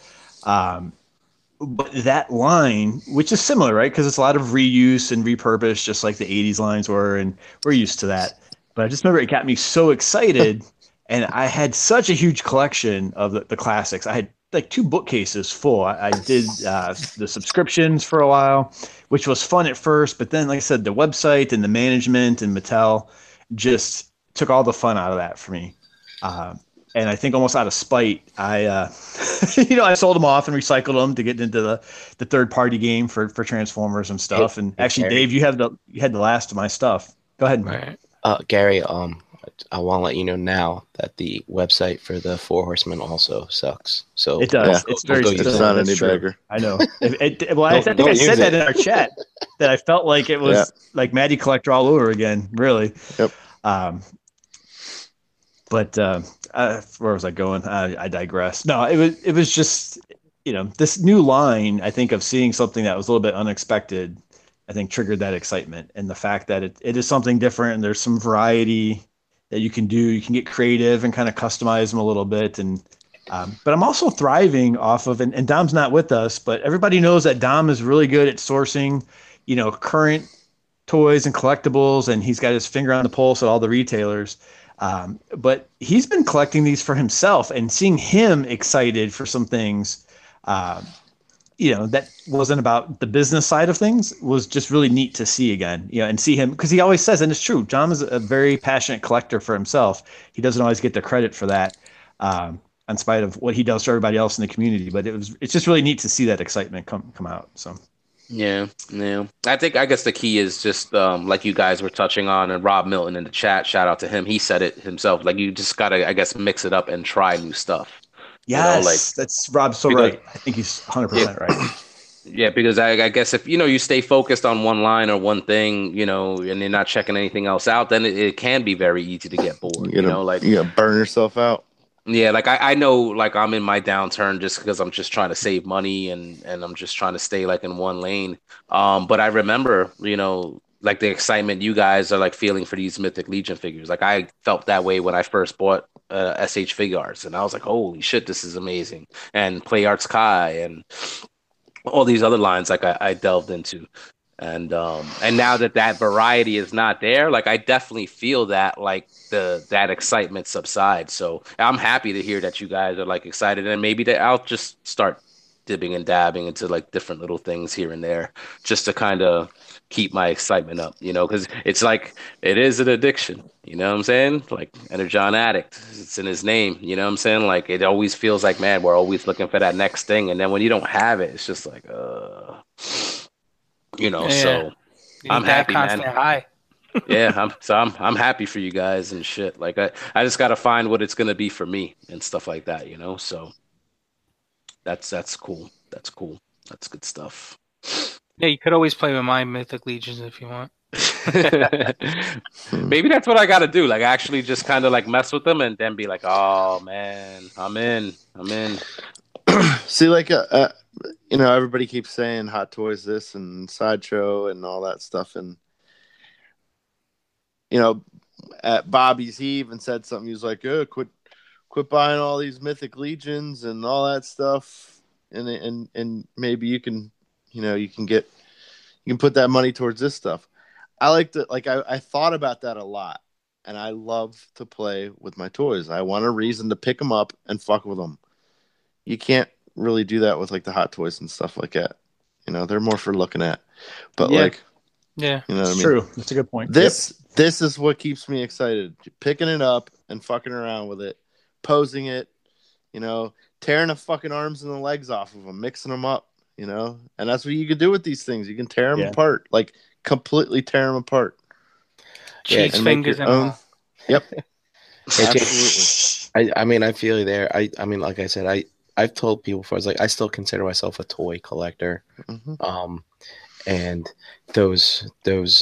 A: But that line, which is similar, right? Because it's a lot of reuse and repurpose, just like the 80s lines were, and we're used to that. But I just remember it got me so excited. And I had such a huge collection of the classics. I had like 2 bookcases full. I did the subscriptions for a while, which was fun at first. But then, like I said, the website and the management and Mattel just took all the fun out of that for me. And I think almost out of spite, I sold them off and recycled them to get into the third-party game for Transformers and stuff. And actually,
D: Gary,
A: Dave, you had the last of my stuff. Go ahead.
D: Right. Gary, I want to let you know now that the website for the Four Horsemen also sucks. So
A: it does. It's very.
E: It's not any bigger.
A: I know. I think I said that in our chat that I felt like it was like Matty Collector all over again. Really.
E: Yep.
A: But where was I going? I digress. No, it was just this new line. I think of seeing something that was a little bit unexpected. I think triggered that excitement, and the fact that it is something different and there's some variety that you can do. You can get creative and kind of customize them a little bit. And but I'm also thriving off of, and Dom's not with us, but everybody knows that Dom is really good at sourcing, current toys and collectibles, and he's got his finger on the pulse at all the retailers. But he's been collecting these for himself, and seeing him excited for some things that wasn't about the business side of things, was just really neat to see again, and see him, because he always says, and it's true, John is a very passionate collector for himself. He doesn't always get the credit for that, in spite of what he does for everybody else in the community. But it's just really neat to see that excitement come out. So.
B: Yeah. I guess the key is just like you guys were touching on, and Rob Milton in the chat, shout out to him. He said it himself. Like, you just gotta, I guess, mix it up and try new stuff.
A: Yes, that's Rob's so
B: because,
A: right. I think he's 100% right.
B: Yeah, because I guess if you stay focused on one line or one thing, and you're not checking anything else out, then it can be very easy to get bored. You
E: gotta burn yourself out.
B: Yeah, like I know, like I'm in my downturn just because I'm just trying to save money and I'm just trying to stay like in one lane. But I remember, like the excitement you guys are like feeling for these Mythic Legion figures. Like I felt that way when I first bought SH Figuarts, and I was like, holy shit, this is amazing. And Play Arts Kai and all these other lines like I delved into. And now that variety is not there, like I definitely feel that like that excitement subsides. So I'm happy to hear that you guys are like excited, and maybe that I'll just start dipping and dabbing into like different little things here and there just to kind of keep my excitement up, because it's like it is an addiction, you know what I'm saying? Like Energon Addict, it's in his name, you know what I'm saying? Like it always feels like, man, we're always looking for that next thing, and then when you don't have it, it's just like so I'm happy, man.
C: High.
B: Yeah, I'm happy for you guys and shit. Like I just gotta find what it's gonna be for me and stuff like that, So that's cool. That's cool. That's good stuff.
C: Yeah, you could always play with my Mythic Legions if you want.
B: Maybe that's what I gotta do. Like actually just kind of like mess with them and then be like, oh man, I'm in.
E: See, like everybody keeps saying Hot Toys this and Sideshow and all that stuff, and at Bobby's, he even said something. He was like, quit buying all these Mythic Legions and all that stuff, and maybe you can put that money towards this stuff. I thought about that a lot, and I love to play with my toys. I want a reason to pick them up and fuck with them. You can't really do that with like the Hot Toys and stuff like that. They're more for looking at. But
C: yeah,
A: it's true. That's a good point.
E: This is what keeps me excited. Picking it up and fucking around with it, posing it, tearing the fucking arms and the legs off of them, mixing them up, and that's what you can do with these things. You can tear them apart, like completely tear them apart.
C: Cheese fingers and all.
E: Yep.
D: Absolutely. I feel you there. I mean, like I said, I've told people before, I was like, I still consider myself a toy collector.
E: Mm-hmm.
D: And those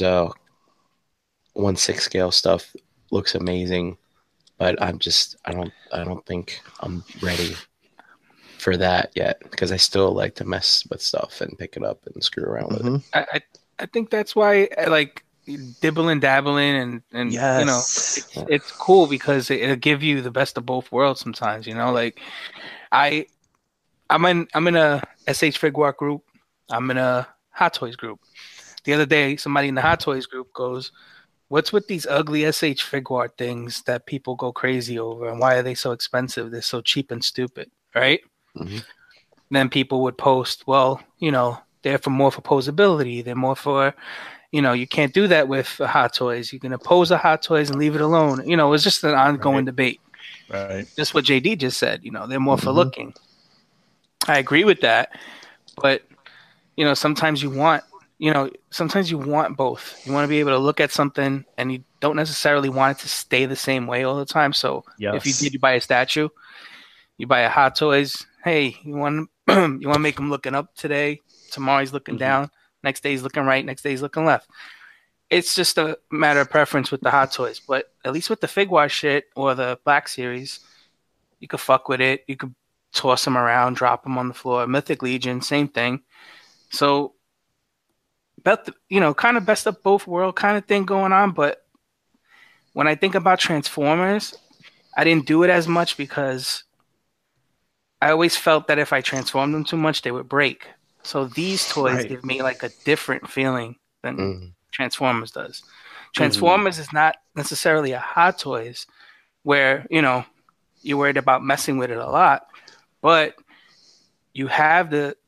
D: 1/6 scale stuff looks amazing, but I don't think I'm ready for that yet, because I still like to mess with stuff and pick it up and screw around with it.
C: I think that's why I like dibbling, dabbling, and
A: yes.
C: it's cool because it'll give you the best of both worlds sometimes. Like I'm in a SH Figuart group. I'm in a Hot Toys group. The other day, somebody in the Hot Toys group goes, "What's with these ugly SH Figuart things that people go crazy over, and why are they so expensive? They're so cheap and stupid, right?"
D: Mm-hmm.
C: Then people would post, "Well, they're more for posability. They're more for, you can't do that with Hot Toys. You can oppose the Hot Toys and leave it alone." It's just an ongoing debate.
A: Right.
C: That's what JD just said. They're more for looking. I agree with that, but sometimes you want both. You want to be able to look at something, and you don't necessarily want it to stay the same way all the time. So if you buy a statue, you buy a Hot Toys. Hey, you want to make him looking up today? Tomorrow he's looking down. Next day he's looking right. Next day he's looking left. It's just a matter of preference with the Hot Toys. But at least with the Figuart shit or the Black Series, you could fuck with it. You could toss them around, drop them on the floor. Mythic Legion, same thing. So, kind of best of both world kind of thing going on. But when I think about Transformers, I didn't do it as much because I always felt that if I transformed them too much, they would break. So these toys give me like a different feeling than Transformers does. Transformers is not necessarily a Hot Toys where, you're worried about messing with it a lot, but you have the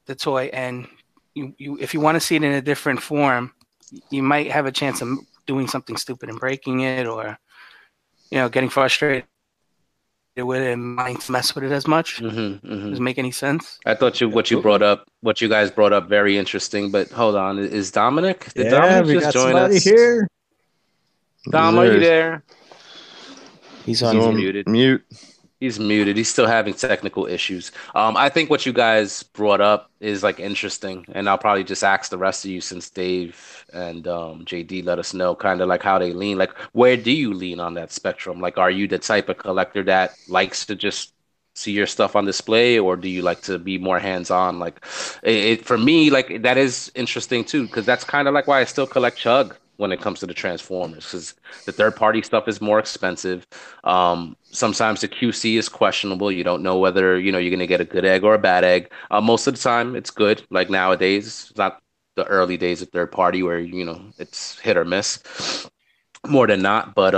C: the toy, and you if you want to see it in a different form, you might have a chance of doing something stupid and breaking it, or getting frustrated with it and wanting to mess with it as much. Does it make any sense?
B: I thought what you guys brought up, very interesting. But hold on, is Dominic? Did
A: Yeah,
B: Dominic
A: we
B: just
A: got
B: join
A: somebody
B: us?
A: here.
B: Dom, are you there?
D: He's
E: He's
D: on
E: on
B: muted.
E: mute.
B: He's muted. He's still having technical issues. I think what you guys brought up is like interesting, and I'll probably just ask the rest of you, since Dave and JD let us know kind of like how they lean. Like, where do you lean on that spectrum? Like, are you the type of collector that likes to just see your stuff on display, or do you like to be more hands-on? Like, for me, like that is interesting too, because that's kind of like why I still collect Chug when it comes to the Transformers, because the third-party stuff is more expensive. Sometimes the QC is questionable. You don't know whether you're going to get a good egg or a bad egg. Most of the time, it's good. Like nowadays, it's not the early days of third party where it's hit or miss more than not. But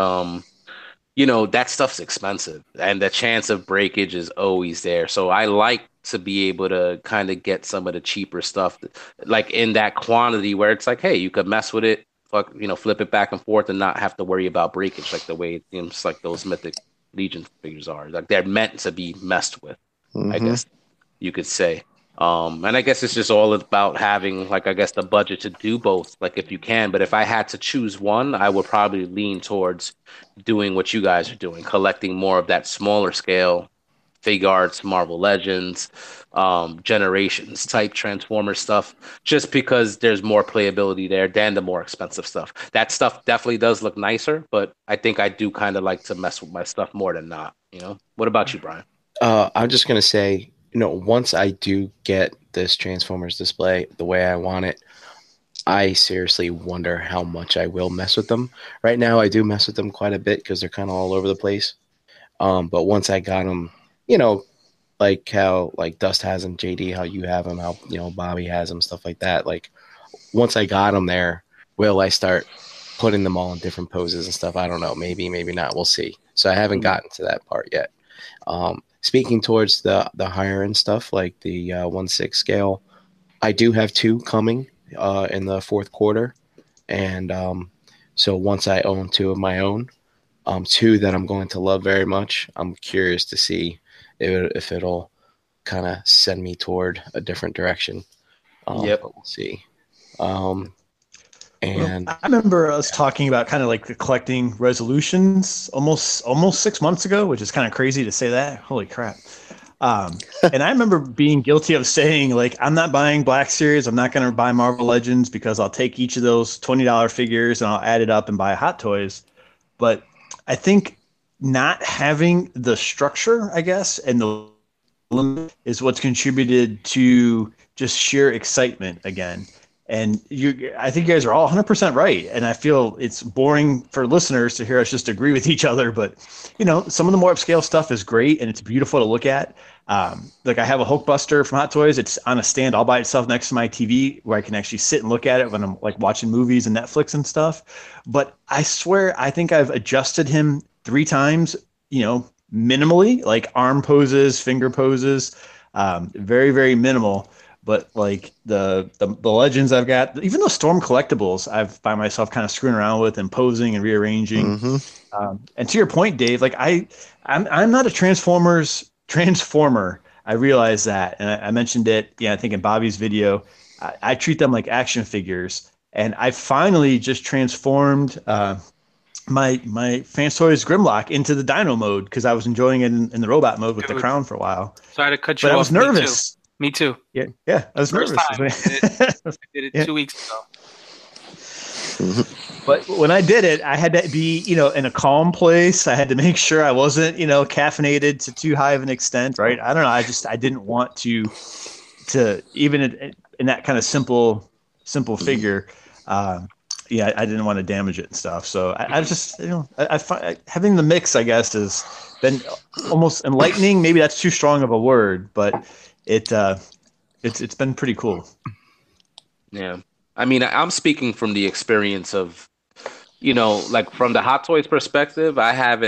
B: that stuff's expensive, and the chance of breakage is always there. So I like to be able to kind of get some of the cheaper stuff, like in that quantity where it's like, hey, you could mess with it, flip it back and forth, and not have to worry about breakage, like the way it seems like those Mythic Legion figures are. Like they're meant to be messed with, I guess you could say. And I guess it's just all about having, like, I guess the budget to do both, like if you can. But if I had to choose one, I would probably lean towards doing what you guys are doing, collecting more of that smaller scale Fig Arts, Marvel Legends, Generations type Transformer stuff, just because there's more playability there than the more expensive stuff. That stuff definitely does look nicer, but I think I do kind of like to mess with my stuff more than not. What about you, Brian?
D: I'm just gonna say, once I do get this Transformers display the way I want it, I seriously wonder how much I will mess with them. Right now, I do mess with them quite a bit because they're kind of all over the place. But once I got them, like how like Dust has them, JD, how you have them, how Bobby has them, stuff like that. Like once I got them there, will I start putting them all in different poses and stuff? I don't know. Maybe, maybe not. We'll see. So I haven't gotten to that part yet. Speaking towards the higher end stuff, like the 1/6 scale, I do have 2 coming in the fourth quarter, and so once I own 2 of my own, 2 that I'm going to love very much. I'm curious to see if it'll kind of send me toward a different direction. But we'll see. And
A: I remember us talking about kind of like the collecting resolutions almost 6 months ago, which is kind of crazy to say that. Holy crap. And I remember being guilty of saying, like, I'm not buying Black Series. I'm not going to buy Marvel Legends because I'll take each of those $20 figures and I'll add it up and buy Hot Toys. But I think not having the structure, I guess, and the limit is what's contributed to just sheer excitement again. And I think you guys are all 100% right. And I feel it's boring for listeners to hear us just agree with each other. But, some of the more upscale stuff is great and it's beautiful to look at. Like I have a Hulkbuster from Hot Toys. It's on a stand all by itself next to my TV where I can actually sit and look at it when I'm like watching movies and Netflix and stuff. But I swear, I think I've adjusted him 3 times, minimally, like arm poses, finger poses, very, very minimal. But like the Legends I've got, even those Storm collectibles, I've by myself kind of screwing around with and posing and rearranging. And to your point, Dave, like I'm not a Transformer. I realize that, and I mentioned it. I think in Bobby's video, I treat them like action figures, and I finally just transformed my Fans Toys Grimlock into the Dino mode because I was enjoying it in the robot mode with the crown for a while.
C: Sorry to cut you
A: off.
C: But
A: I was nervous.
C: Me too.
A: Yeah, I was nervous.
C: Time. I did it 2 weeks ago.
A: But when I did it, I had to be, in a calm place. I had to make sure I wasn't, caffeinated to too high of an extent, right? I don't know. I didn't want to even in that kind of simple figure. I didn't want to damage it and stuff. So I just, I find having the mix, I guess, has been almost enlightening. Maybe that's too strong of a word, but it's been pretty cool.
B: Yeah. I mean, I'm speaking from the experience of, like from the Hot Toys perspective, I haven't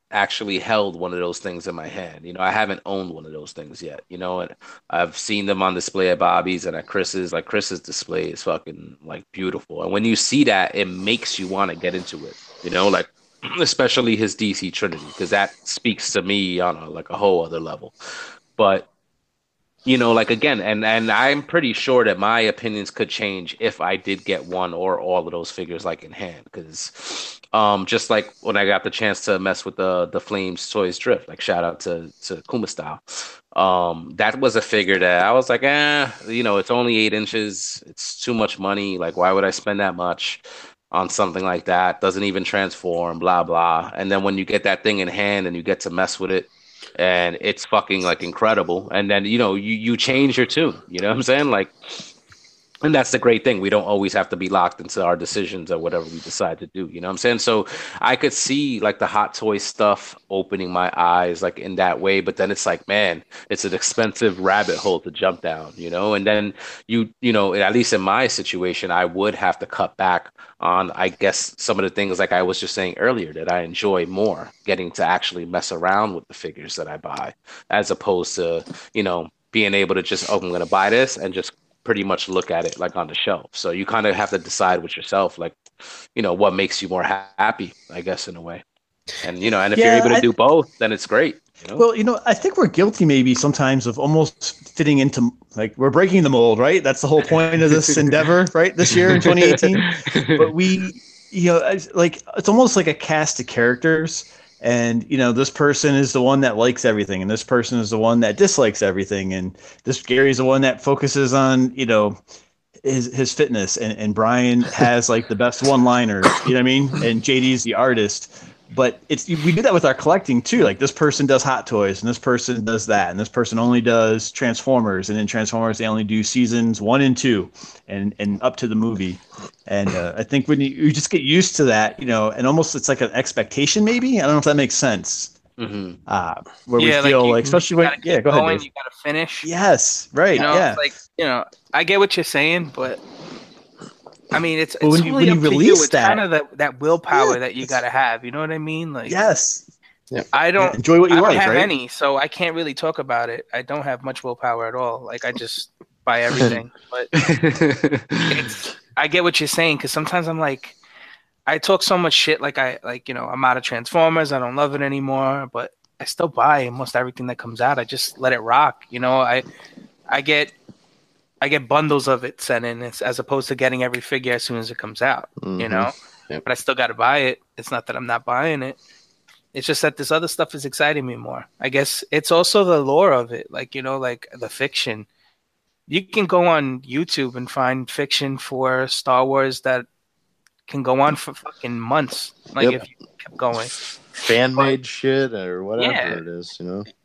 B: actually held one of those things in my hand. I haven't owned one of those things yet, and I've seen them on display at Bobby's and at Chris's. Like Chris's display is fucking like beautiful. And when you see that, it makes you want to get into it, like especially his DC Trinity, because that speaks to me on a whole other level. But like again, and I'm pretty sure that my opinions could change if I did get one or all of those figures like in hand, because just like when I got the chance to mess with the Flames Toys Drift, like shout out to Kuma Style, that was a figure that I was like, it's only 8 inches, it's too much money, like why would I spend that much on something like that? Doesn't even transform, blah blah. And then when you get that thing in hand and you get to mess with it, and it's fucking like incredible, and then you change your tune, you know what I'm saying, like, and that's the great thing. We don't always have to be locked into our decisions or whatever we decide to do, you know what I'm saying? So I could see like the Hot Toy stuff opening my eyes like in that way, but then it's like, man, it's an expensive rabbit hole to jump down, and then at least in my situation, I would have to cut back on, I guess, some of the things like I was just saying earlier that I enjoy more, getting to actually mess around with the figures that I buy, as opposed to, being able to just, I'm going to buy this and just pretty much look at it like on the shelf. So you kind of have to decide with yourself, like, what makes you more happy, I guess, in a way. And, and if you're able to do both, then it's great.
A: Well, I think we're guilty maybe sometimes of almost fitting into, like, we're breaking the mold, right? That's the whole point of this endeavor, right? This year in 2018. But we, like, it's almost like a cast of characters. And, this person is the one that likes everything, and this person is the one that dislikes everything. And this Gary's the one that focuses on, his fitness. And Brian has like the best one-liners, you know what I mean? And JD's the artist. But we do that with our collecting too. Like this person does Hot Toys, and this person does that, and this person only does Transformers, and in Transformers they only do seasons 1 and 2, and up to the movie. And I think when you just get used to that, and almost it's like an expectation. Maybe I don't know if that makes sense.
B: Mm-hmm.
A: Where we feel like, especially when go ahead. Dave.
C: You gotta finish.
A: Yes, right.
C: It's like I get what you're saying, but. I mean, it's
A: when
C: really
A: you
C: up to
A: release
C: you. It's
A: that,
C: kind of that willpower that you got to have. You know what I mean? Like,
A: yes.
D: Yeah.
C: I don't
A: enjoy what you like,
C: have
A: right?
C: any, so I can't really talk about it. I don't have much willpower at all. Like, I just buy everything. But I get what you're saying, because sometimes I'm like, I talk so much shit. Like I'm out of Transformers. I don't love it anymore, but I still buy almost everything that comes out. I just let it rock. I get bundles of it sent in, as opposed to getting every figure as soon as it comes out,
D: Yep.
C: But I still got to buy it. It's not that I'm not buying it. It's just that this other stuff is exciting me more. I guess it's also the lore of it. Like, like the fiction. You can go on YouTube and find fiction for Star Wars that can go on for fucking months. Like if you kept going.
E: Fan-made shit or whatever it is,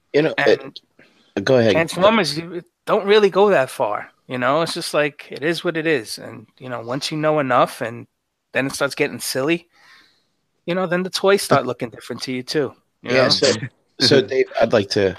D: Go ahead.
C: Transformers don't really go that far. It's just like, it is what it is. And, once you know enough and then it starts getting silly, then the toys start looking different to you too.
D: So Dave, I'd like to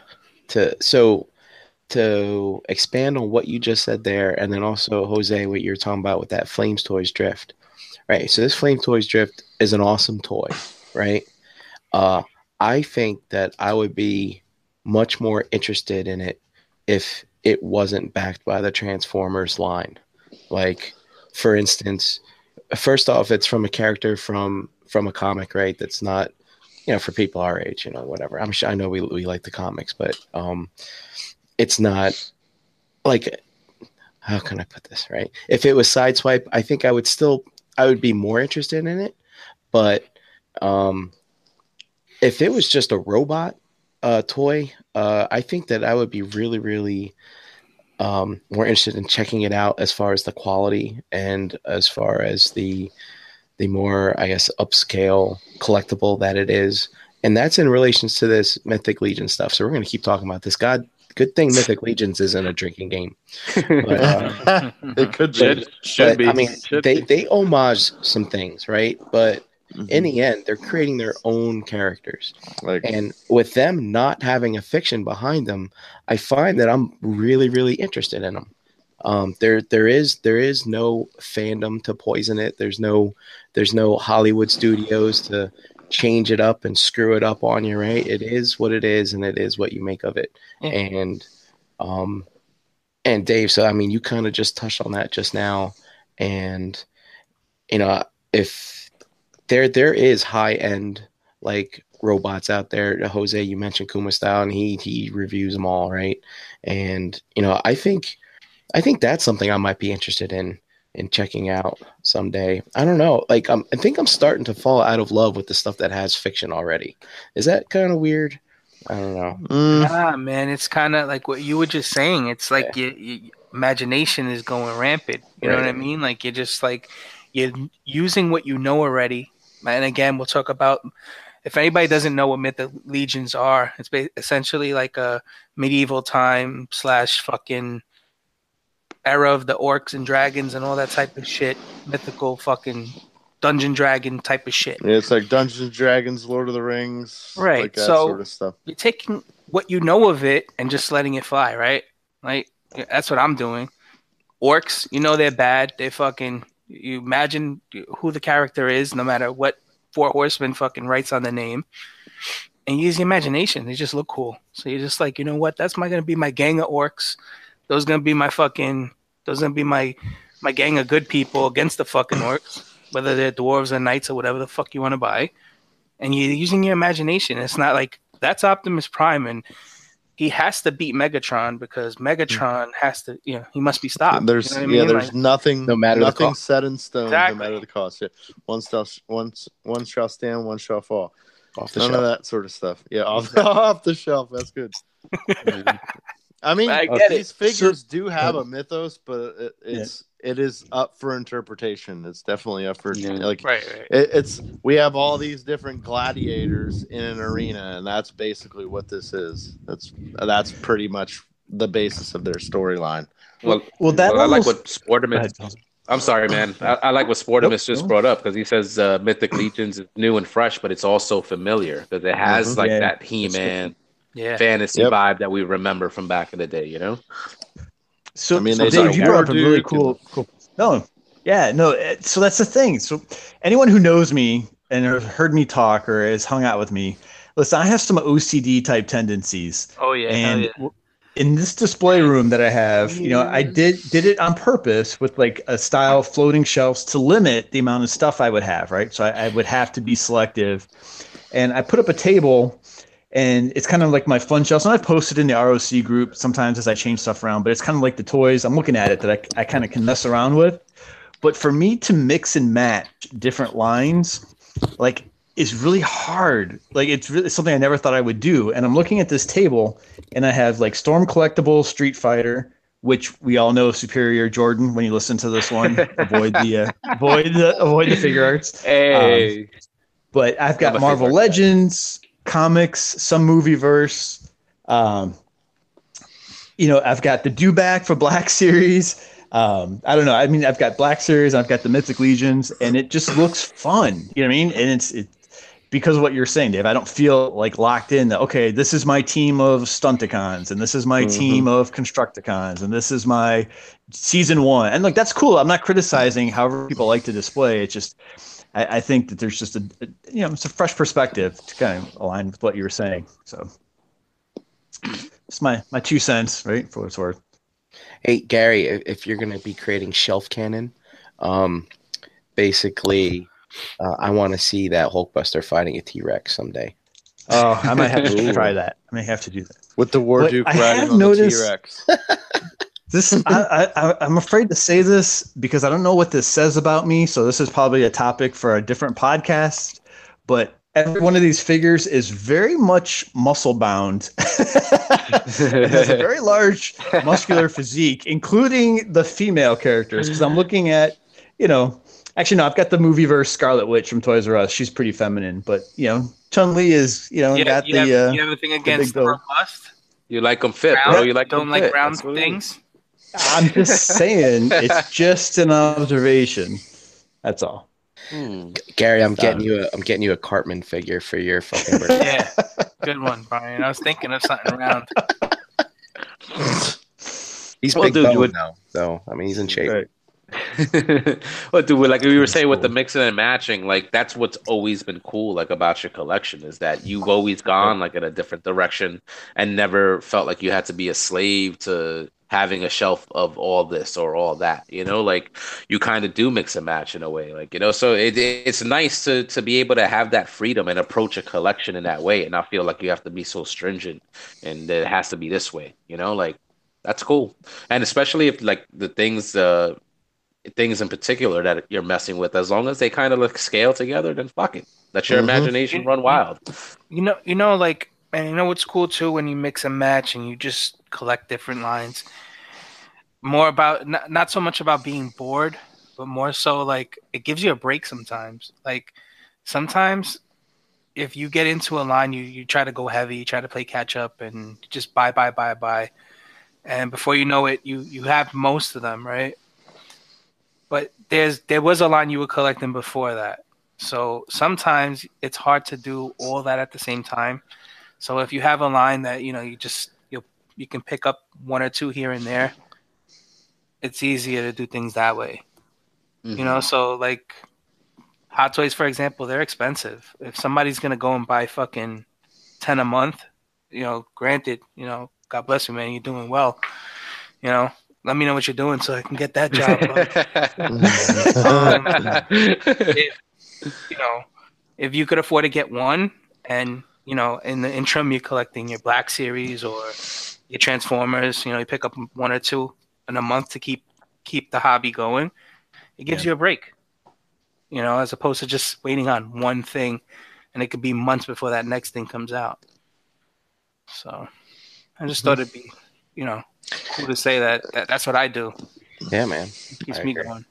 D: expand on what you just said there. And then also, Jose, what you're talking about with that Flames Toys Drift, right? So this Flame Toys Drift is an awesome toy, right? I think that I would be much more interested in it if it wasn't backed by the Transformers line. Like, for instance, first off, it's from a character from a comic, right? That's not, for people our age, whatever. I know we like the comics, but it's not like, how can I put this, right? If it was Sideswipe, I think I would be more interested in it. But if it was just a robot toy, I think that I would be really, really more interested in checking it out, as far as the quality and as far as the more, I guess, upscale collectible that it is. And that's in relations to this Mythic Legion stuff. So we're going to keep talking about this. Good thing Mythic Legions isn't a drinking game. But,
E: it could be.
B: Should be.
D: I mean, they homage some things, right? But in the end, they're creating their own characters. And with them not having a fiction behind them, I find that I'm really, really interested in them. There is no fandom to poison it. There's no Hollywood studios to change it up and screw it up on you, right? It is what it is, and it is what you make of it.
C: Yeah.
D: And Dave, so I mean, you kind of just touched on that just now, and if there is high end like robots out there. Jose, you mentioned Kuma Style, and he reviews them all, right? And I think that's something I might be interested in checking out someday. I don't know. Like I think I'm starting to fall out of love with the stuff that has fiction already. Is that kind of weird? I don't know.
C: Nah, man, it's kind of like what you were just saying. It's like your imagination is going rampant. You know what I mean? Like you're just like you're using what you know already. And again, we'll talk about. If anybody doesn't know what Mythic Legions are, it's essentially like a medieval time / fucking era of the orcs and dragons and all that type of shit. Mythical fucking Dungeon Dragon type of shit.
E: Yeah, it's like Dungeons and Dragons, Lord of the Rings,
C: right?
E: like that
C: so
E: sort of stuff.
C: You're taking what you know of it and just letting it fly, right? Like that's what I'm doing. Orcs, they're bad. They fucking. You imagine who the character is, no matter what Four Horsemen fucking writes on the name, and you use your imagination. They just look cool. So you're just like, you know what? That's gonna be my gang of orcs. Those gonna be my gang of good people against the fucking orcs, whether they're dwarves or knights or whatever the fuck you want to buy. And you're using your imagination. It's not like that's Optimus Prime and he has to beat Megatron because Megatron has to, he must be stopped.
E: There's nothing,
D: no matter
E: nothing set in stone,
C: Exactly.
E: no matter the cost. Yeah. One shall stand, one shall fall.
D: Off the
E: None
D: shelf.
E: of that sort of stuff. Yeah, off the shelf. That's good. I mean,
C: I get
E: these figures do have a mythos, but it is up for interpretation. It's definitely up for
C: right.
E: We have all these different gladiators in an arena, and that's basically what this is. That's pretty much the basis of their storyline.
B: I like what Sportimus. I'm sorry, man. I like what Sportimus just brought up because he says Mythic Legions is new and fresh, but it's also familiar because it has that He-Man fantasy vibe that we remember from back in the day,
A: So,
E: I mean,
A: Dave, you brought up a really cool. So that's the thing. So anyone who knows me and has heard me talk or has hung out with me, listen, I have some OCD type tendencies.
C: Oh yeah,
A: and in this display room that I have, I did it on purpose with like a style of floating shelves to limit the amount of stuff I would have, right? So I would have to be selective, and I put up a table. And it's kind of like my fun shelves. And I've posted in the ROC group sometimes as I change stuff around, but it's kind of like the toys. I'm looking at it that I kind of can mess around with. But for me to mix and match different lines, like, is really hard. Like, it's really something I never thought I would do. And I'm looking at this table, and I have like Storm Collectible, Street Fighter, which we all know Superior Jordan. When you listen to this one, avoid the figure arts.
B: Hey,
A: but I've got Marvel Legends. Comics, some movie verse. I've got the Dewback for Black Series. I don't know. I mean, I've got Black Series. I've got the Mythic Legions, and it just looks fun. You know what I mean? And it's because of what you're saying, Dave. I don't feel like locked in. That okay, this is my team of Stunticons, and this is my team of Constructicons, and this is my season 1. And look, that's cool. I'm not criticizing however people like to display. It's just. I think that there's just it's a fresh perspective to kind of align with what you were saying. So it's my 2 cents, right, for what it's worth.
D: Hey, Gary, if you're going to be creating shelf canon, basically, I want to see that Hulkbuster fighting a T-Rex someday.
A: Oh, I might have to try that. I may have to do that.
E: With the War Duke riding on the T-Rex.
A: I'm afraid to say this because I don't know what this says about me. So this is probably a topic for a different podcast. But every one of these figures is very much muscle bound. It has a very large muscular physique, including the female characters. Because I'm looking at, actually no, I've got the movieverse Scarlet Witch from Toys R Us. She's pretty feminine, but Chun-Li is, got
C: you have a thing against her bust.
B: You like them fit, bro. You
C: don't like round things.
A: I'm just saying, it's just an observation. That's all.
D: Gary, I'm getting you a Cartman figure for your fucking birthday.
C: Yeah, good one, Brian. I was thinking of something round.
D: He's big bone now, so I mean he's in shape.
A: Right.
B: Well, dude, like we were
D: That's
B: saying with the
D: cool.
B: mixing and matching, like that's what's always been cool, like about your collection is that you've always gone like in a different direction and never felt like you had to be a slave to having a shelf of all this or all that. Like you kind of do mix and match in a way, like So it's nice to be able to have that freedom and approach a collection in that way, and not feel like you have to be so stringent and that it has to be this way. Like that's cool, and especially if like the things in particular that you're messing with, as long as they kind of like scale together, then fuck it. Let your
E: Mm-hmm.
B: imagination run wild.
C: Like, and what's cool too when you mix and match and you just collect different lines. More about not so much about being bored, but more so like it gives you a break sometimes. Like sometimes if you get into a line, you try to go heavy, you try to play catch up, and just buy, and before you know it, you have most of them, right? But there was a line you were collecting before that. So sometimes it's hard to do all that at the same time. So if you have a line that you can pick up one or two here and there, it's easier to do things that way. So like Hot Toys, for example, they're expensive. If somebody's gonna go and buy fucking 10 a month, granted, God bless you, man, you're doing well. Let me know what you're doing so I can get that job. If if you could afford to get one, and in the interim you're collecting your Black Series or your Transformers, you pick up one or two in a month to keep the hobby going. It gives you a break, as opposed to just waiting on one thing, and it could be months before that next thing comes out. So I just thought it'd be, cool to say that's what I do.
D: Yeah, man.
C: Keeps me going.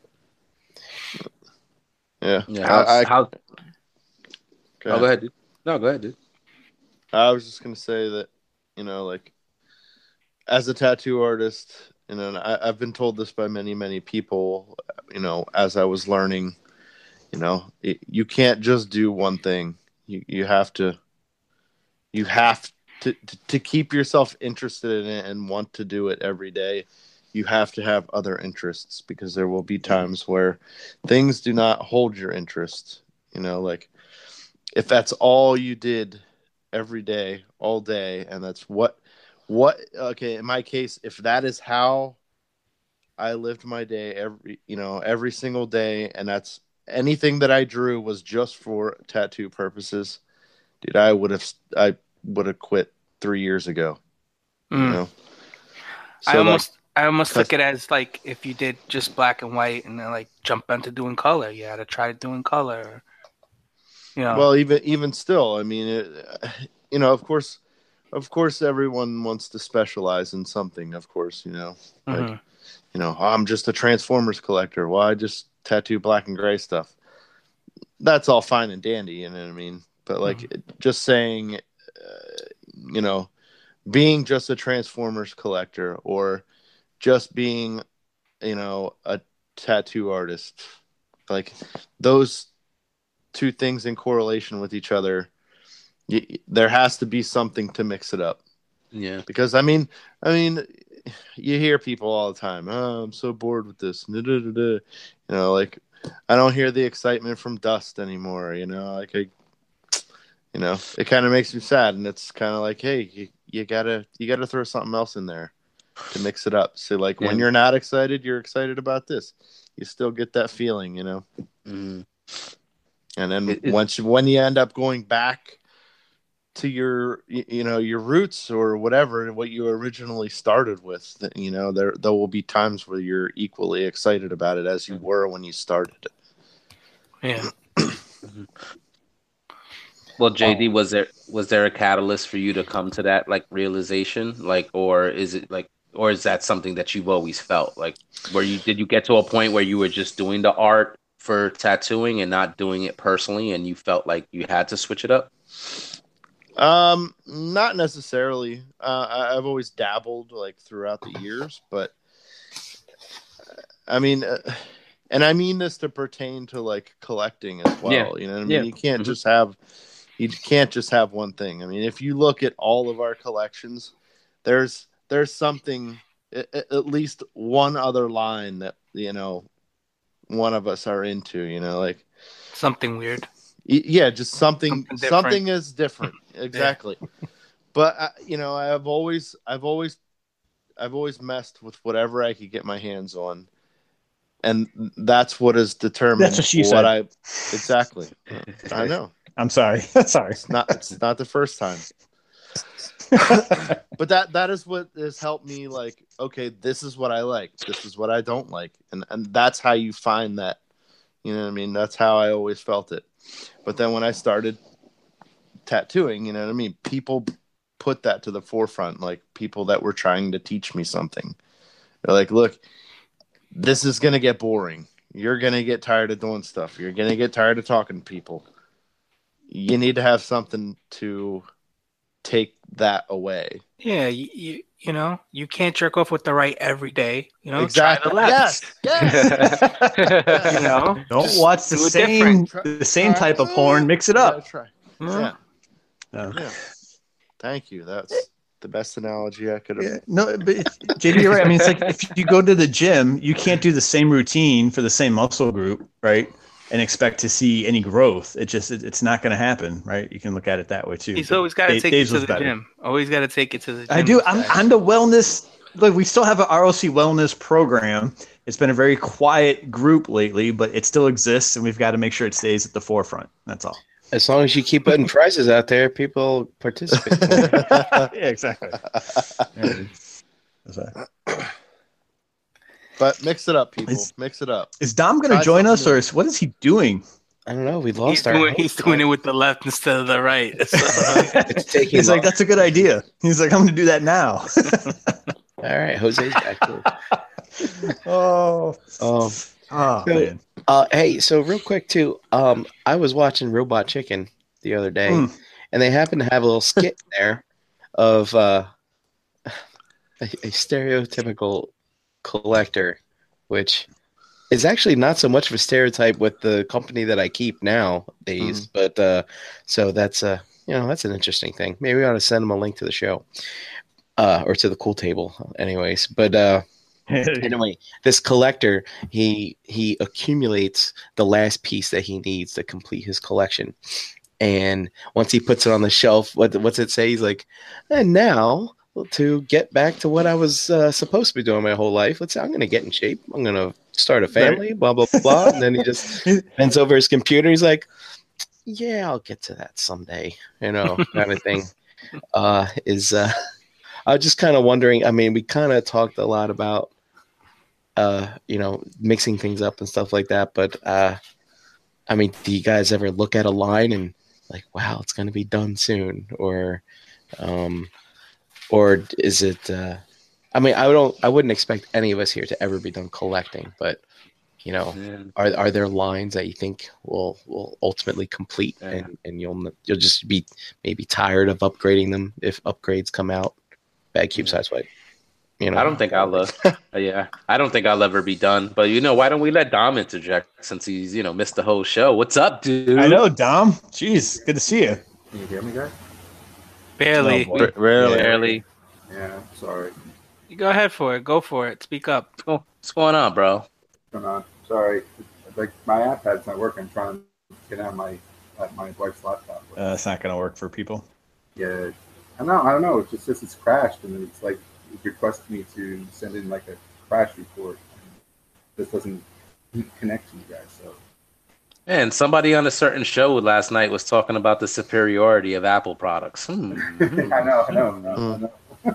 E: Yeah.
B: Go
E: Go
B: ahead, dude. No, go ahead, dude.
E: I was just gonna say that, like as a tattoo artist, and I've been told this by many, many people, as I was learning, you can't just do one thing. You have to keep yourself interested in it and want to do it every day. You have to have other interests, because there will be times where things do not hold your interest. Like if that's all you did every day, all day, and that's okay, in my case, if that is how I lived my day every single day, and that's anything that I drew was just for tattoo purposes, dude, I would have quit 3 years ago. So
C: I almost took it as like if you did just black and white and then like jump into doing color, you had to try doing color.
E: Well, even still, I mean, of course, everyone wants to specialize in something. Of course, like I'm just a Transformers collector. Well, I just tattoo black and gray stuff. That's all fine and dandy, you know what I mean? But like just saying, being just a Transformers collector or just being, a tattoo artist, like those two things in correlation with each other, there has to be something to mix it up.
B: Yeah.
E: Because I mean, you hear people all the time, "Oh, I'm so bored with this." Like I don't hear the excitement from Dust anymore. Like it kind of makes me sad, and it's kind of like, hey, you gotta throw something else in there to mix it up. So like when you're not excited, you're excited about this. You still get that feeling, And then when you end up going back to your roots or whatever, what you originally started with, there will be times where you're equally excited about it as you were when you started.
C: Yeah.
B: Well, JD, was there a catalyst for you to come to that like realization, like, or is that something that you've always felt? Like, did you get to a point where you were just doing the art for tattooing and not doing it personally, and you felt like you had to switch it up?
E: Not necessarily. I've always dabbled like throughout the years, but I mean, and I mean this to pertain to like collecting as well.
B: Yeah.
E: You know what I mean? You can't just have one thing. I mean, if you look at all of our collections, there's something, at least one other line that one of us are into, like
C: Something weird.
E: yeah, just something
C: different.
E: is different. Exactly. But I've always messed with whatever I could get my hands on, and that's what has determined
A: That's what she said.
E: Exactly. I know.
A: I'm sorry. Sorry.
E: It's not the first time. But that is what has helped me, like, okay, this is what I like, this is what I don't like, and that's how you find that, you know what I mean? That's how I always felt it. But then when I started tattooing, you know what I mean, people put that to the forefront, like people that were trying to teach me something. They're like, look, this is gonna get boring, you're gonna get tired of doing stuff, you're gonna get tired of talking to people, you need to have something to take that away.
C: Yeah, you can't jerk off with the right every day.
E: Exactly.
C: Try the left.
E: Yes.
A: Don't watch the same type of porn. Mix it up.
E: Try.
A: Yeah.
E: Yeah. Thank you. That's the best analogy I could have.
A: Yeah. No, but JD, you're right. I mean, it's like if you go to the gym, you can't do the same routine for the same muscle group, right? And expect to see any growth. It's not going to happen, right? You can look at it that way too.
C: He's always got to take it to the gym. Always got to take it to the gym.
A: I do. I'm the wellness. Look, we still have a ROC wellness program. It's been a very quiet group lately, but it still exists, and we've got to make sure it stays at the forefront. That's all.
D: As long as you keep putting prizes out there, people participate.
A: Yeah, exactly.
E: But mix it up, people. Mix it up.
A: Is Dom going to join us, or what is he doing?
D: I don't know. We lost
C: He's doing it with the left instead of the right.
A: He's like, that's a good idea. He's like, I'm going to do that now.
D: All right, Jose's back there.
A: Man.
D: Hey, so real quick too. I was watching Robot Chicken the other day, and they happened to have a little skit in there of a stereotypical collector, which is actually not so much of a stereotype with the company that I keep nowadays. But so that's that's an interesting thing. Maybe we ought to send them a link to the show, or to the cool table, anyways. But anyway, this collector, he accumulates the last piece that he needs to complete his collection, and once he puts it on the shelf, what's it say? He's like, and now, to get back to what I was supposed to be doing my whole life, let's say I'm going to get in shape. I'm going to start a family, blah, blah, blah. And then he just bends over his computer. He's like, yeah, I'll get to that someday, kind of thing. I was just kind of wondering, I mean, we kind of talked a lot about, mixing things up and stuff like that. But, I mean, do you guys ever look at a line and like, wow, it's going to be done soon? Or is it? I mean, I wouldn't expect any of us here to ever be done collecting, but are there lines that you think will ultimately complete, and you'll just be maybe tired of upgrading them if upgrades come out? Bad cube size white.
B: I don't think I'll I don't think I'll ever be done. But why don't we let Dom interject since he's missed the whole show? What's up, dude?
A: I know, Dom. Jeez, good to see you.
F: Can you hear me, guys?
C: Barely.
A: No,
C: Barely.
F: Yeah, sorry.
C: You go ahead for it. Go for it. Speak up.
B: What's going on, bro?
F: What's going on? Sorry. Like, my iPad's not working. I'm trying to get out my wife's laptop.
A: It's not going to work for people.
F: Yeah. I don't know. It just says it's crashed, and it's like it requests me to send in like a crash report. This doesn't connect to you guys, so.
B: And somebody on a certain show last night was talking about the superiority of Apple products.
F: I know.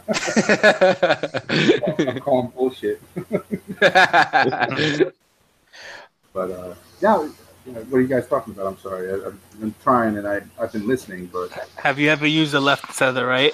F: I'm calling bullshit. But what are you guys talking about? I'm sorry. I've been trying and I've been listening, but
C: have you ever used the left instead of the right?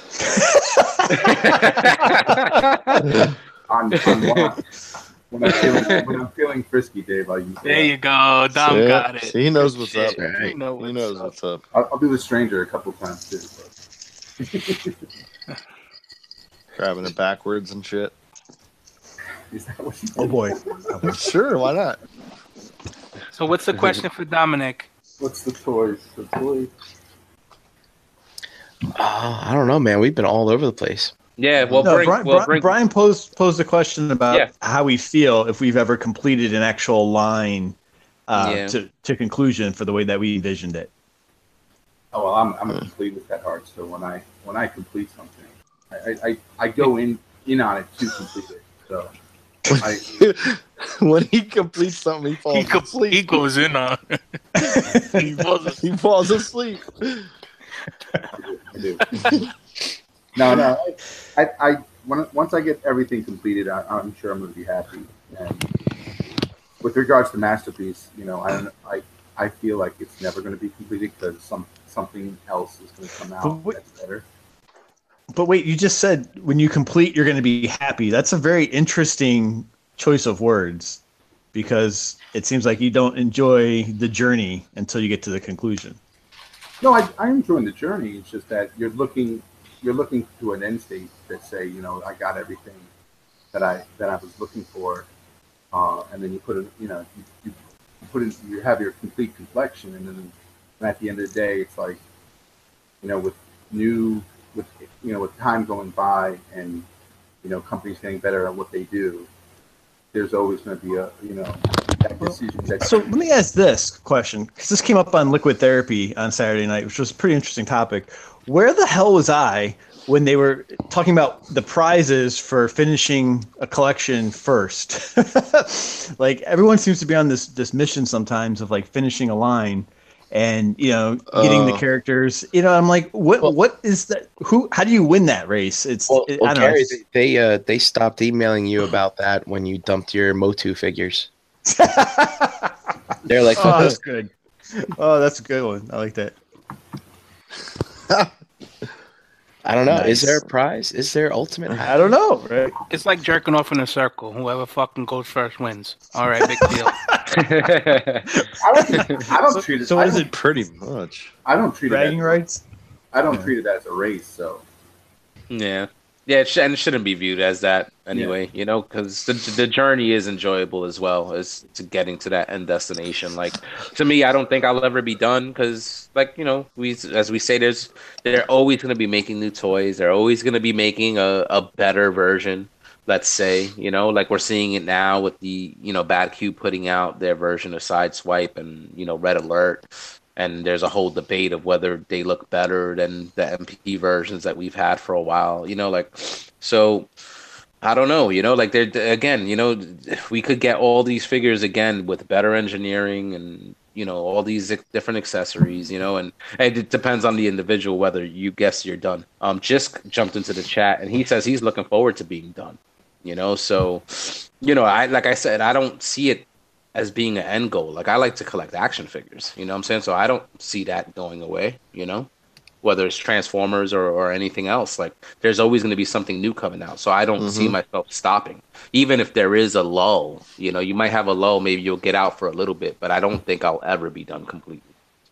F: on what? When I'm feeling frisky, Dave, I use.
C: There you go. Dom got it.
E: He knows what's up.
C: Right.
E: He knows what's up.
F: I'll do the stranger a couple times too. But.
E: Grabbing it backwards and shit.
F: Is that what you
A: Oh boy.
E: Sure, why not?
C: So what's the question for Dominic?
F: What's the toys?
D: I don't know, man. We've been all over the place.
B: Yeah, well,
A: No,
B: bring.
A: Brian posed a question about
B: Yeah.
A: how we feel if we've ever completed an actual line
B: Yeah.
A: to conclusion for the way that we envisioned it.
F: Oh well, I'm complete with that heart. So when I complete something, I go in on it to complete it. So
E: When he completes something, he falls asleep.
C: He goes in on.
E: He falls asleep.
F: I do. No. Once I get everything completed, I'm sure I'm going to be happy. And with regards to Masterpiece, I feel like it's never going to be completed because something else is going to come out that's better.
A: But wait, you just said when you complete, you're going to be happy. That's a very interesting choice of words because it seems like you don't enjoy the journey until you get to the conclusion.
F: No, I'm enjoying the journey. It's just that you're looking to an end state that say, I got everything that I was looking for, and then you put it, you have your complete complexion, and then at the end of the day, it's like, with time going by and companies getting better at what they do, there's always going to be that decision.
A: So let me ask this question, because this came up on Liquid Therapy on Saturday night, which was a pretty interesting topic. Where the hell was I when they were talking about the prizes for finishing a collection first? Like everyone seems to be on this mission sometimes of like finishing a line and getting the characters. I'm like, what is that? How do you win that race? I don't
D: know. They stopped emailing you about that when you dumped your Motu figures. They're like,
A: oh, that's good. Oh, that's a good one. I like that.
D: I don't know.
A: Nice.
D: Is there a prize? Is there ultimate?
A: I don't know. Right?
C: It's like jerking off in a circle. Whoever fucking goes first wins. All right, big deal.
F: I don't treat it.
A: So what is it?
E: Pretty much.
F: I don't treat
A: bragging rights.
F: I don't treat it as a race. So.
B: Yeah. Yeah, and it shouldn't be viewed as that anyway, because the journey is enjoyable as well as to getting to that end destination. Like, to me, I don't think I'll ever be done because, as we say, they're always going to be making new toys. They're always going to be making a better version, let's say, like we're seeing it now with the, Bad Cube putting out their version of Sideswipe and, Red Alert. And there's a whole debate of whether they look better than the MP versions that we've had for a while, so I don't know, we could get all these figures again with better engineering and, all these different accessories, and it depends on the individual whether you guess you're done. Jisk jumped into the chat and he says he's looking forward to being done, so, like I said, I don't see it as being an end goal. Like, I like to collect action figures, you know what I'm saying? So I don't see that going away, whether it's Transformers or anything else. Like, there's always going to be something new coming out. So I don't see myself stopping. Even if there is a lull, you might have a lull, maybe you'll get out for a little bit, but I don't think I'll ever be done completely.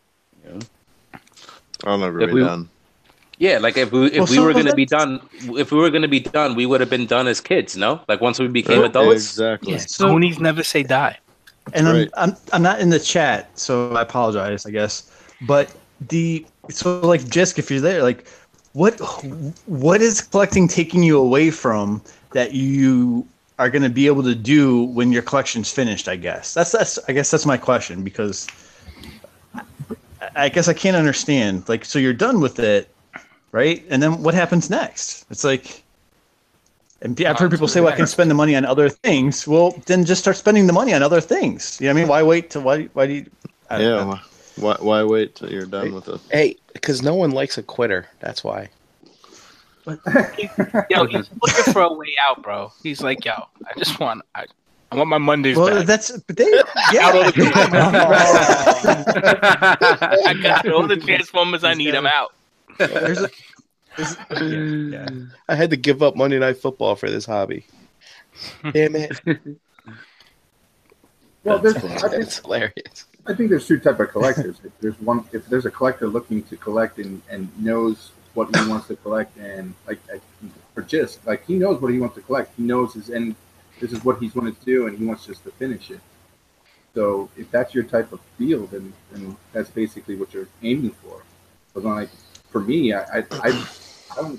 E: I'll never be done.
B: Yeah, like if we were going to be done, we would have been done as kids, no? Like once we became adults.
E: Exactly.
C: Yeah, so Goonies never say die.
A: And
E: right.
A: I'm not in the chat, so I apologize, I guess. But like Jisk, if you're there, like what is collecting taking you away from that you are going to be able to do when your collection's finished? I guess that's my question, because I guess I can't understand. Like, so you're done with it, right? And then what happens next? It's like. And I've heard people say, well, I can spend the money on other things. Well, then just start spending the money on other things. You know what I mean? Why wait till, why do you...
E: Why wait till you're done with it?
D: Hey, because no one likes a quitter. That's why.
C: Yo, he's looking for a way out, bro. He's like, I want my Mondays back.
A: Out
C: all the I got all the Transformers I need. I'm out.
D: I had to give up Monday Night Football for this hobby. Damn it.
F: Well,
D: it's hilarious.
F: I think there's two types of collectors. If there's a collector looking to collect and knows what he wants to collect, and for Jisk, like he knows what he wants to collect. He knows his end. This is what he's wanted to do, and he wants just to finish it. So if that's your type of deal, then that's basically what you're aiming for. But for me, I don't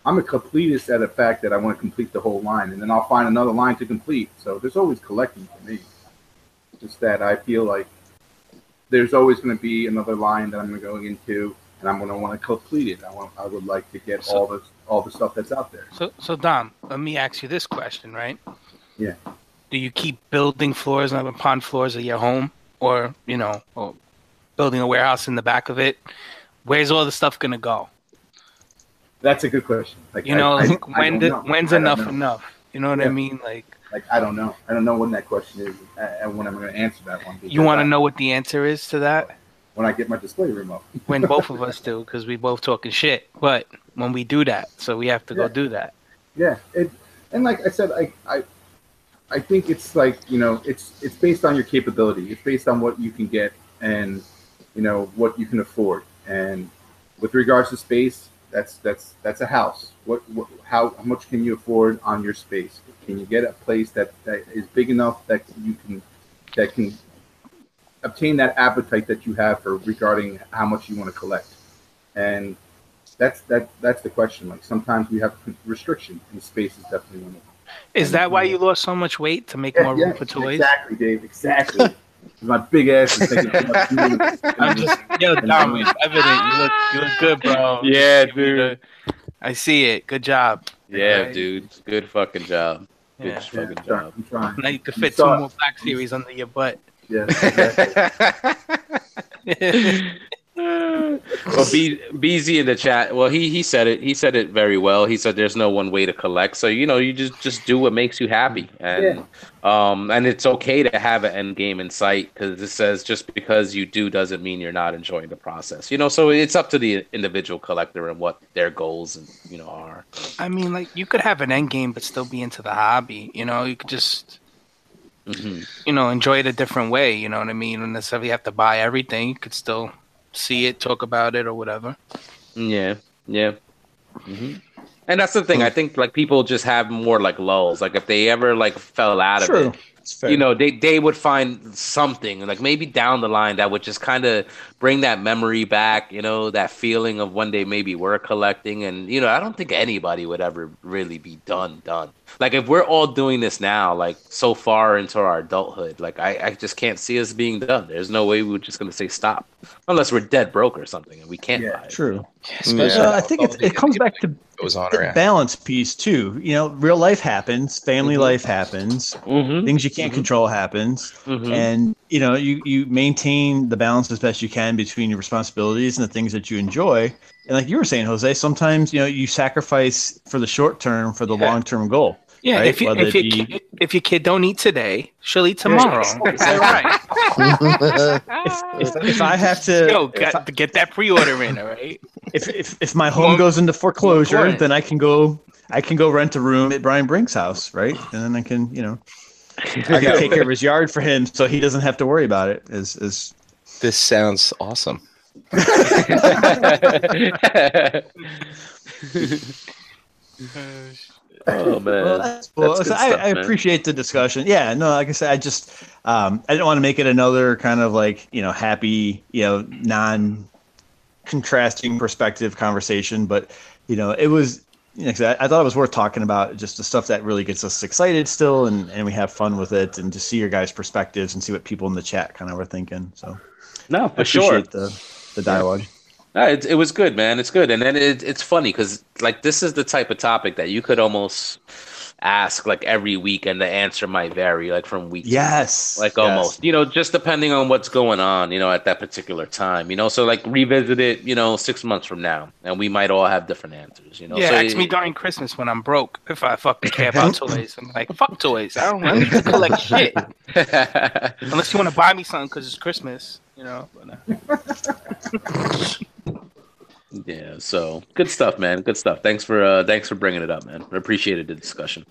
F: I'm a completist at the fact that I want to complete the whole line, and then I'll find another line to complete. So there's always collecting for me. Just that I feel like there's always going to be another line that I'm going to go into, and I'm going to want to complete it. I would like to get all the stuff that's out there.
C: So Dom, let me ask you this question, right?
F: Yeah.
C: Do you keep building floors upon floors of your home, or or building a warehouse in the back of it? Where's all the stuff going to go?
F: That's a good question. Like,
C: when's enough? You know what I mean? Like
F: I don't know. I don't know when that question is and when I'm going to answer that one.
C: You want to know what the answer is to that?
F: When I get my display room up.
C: When both of us do, because we both talking shit. But when we do that, so we have to go do that.
F: Yeah, and like I said, I think it's like it's based on your capability. It's based on what you can get and what you can afford. And with regards to space, that's a house. How much can you afford on your space? Can you get a place that is big enough that can obtain that appetite that you have for regarding how much you want to collect? And that's the question. Like sometimes we have restriction, and space is definitely one of them.
C: Is that why you lost so much weight, to make more room for toys?
F: Exactly, Dave. Exactly. My big ass is taking too much food.
C: I'm just Dom, it's evident. You look good, bro.
B: Yeah, dude.
C: I see it. Good job.
B: Yeah,
C: right?
B: Dude. Good fucking job. Good fucking job.
F: I'm trying.
C: Now you can fit two more Black Series under your butt.
F: Yeah. Exactly.
B: Well, BZ in the chat. Well, he said it. He said it very well. He said there's no one way to collect. So you just do what makes you happy, and and it's okay to have an end game in sight, because it says just because you do doesn't mean you're not enjoying the process. So it's up to the individual collector and what their goals are.
C: I mean, like you could have an end game but still be into the hobby. You could just. Enjoy it a different way. You know what I mean? You don't necessarily have to buy everything. You could still see it, talk about it, or whatever.
B: Yeah. And that's the thing. I think like people just have more like lulls. Like if they ever like fell out of it, they would find something like maybe down the line that would just kind of bring that memory back. That feeling of one day maybe we're collecting, and I don't think anybody would ever really be done. Like if we're all doing this now, like so far into our adulthood, like I just can't see us being done. There's no way we're just going to say stop, unless we're dead broke or something and we can't buy it.
A: True. I think it comes back to the balance piece too. Real life happens, family life happens, things you can't control happens, and you maintain the balance as best you can between your responsibilities and the things that you enjoy. And like you were saying, Jose, sometimes you sacrifice for the short term for the long term goal.
C: Yeah,
A: right?
C: if your kid don't eat today, she'll eat tomorrow. Is that right?
A: if I have to
C: get that pre-order in, all right?
A: If my home goes into foreclosure, then I can go rent a room at Brian Brink's house, right? And then I can I can take care of his yard for him, so he doesn't have to worry about it. This
D: sounds awesome.
B: Oh man,
A: I appreciate the discussion. Yeah, no, like I said, I just I didn't want to make it another kind of like happy non-contrasting perspective conversation, but it was. I thought it was worth talking about, just the stuff that really gets us excited still, and we have fun with it, and to see your guys' perspectives and see what people in the chat kind of were thinking. So,
B: no, for sure,
A: the dialogue.
B: No, it was good, man. It's good, and then it's funny because like this is the type of topic that you could almost ask like every week, and the answer might vary like from week to week. Like almost just depending on what's going on at that particular time, so like revisit it 6 months from now, and we might all have different answers. So
C: ask me during Christmas when I'm broke if I fucking care about toys. I'm like, fuck toys, I don't need to collect shit unless you want to buy me something because it's Christmas.
B: Yeah, so good stuff, man. Good stuff. Thanks for bringing it up, man. I appreciated the discussion.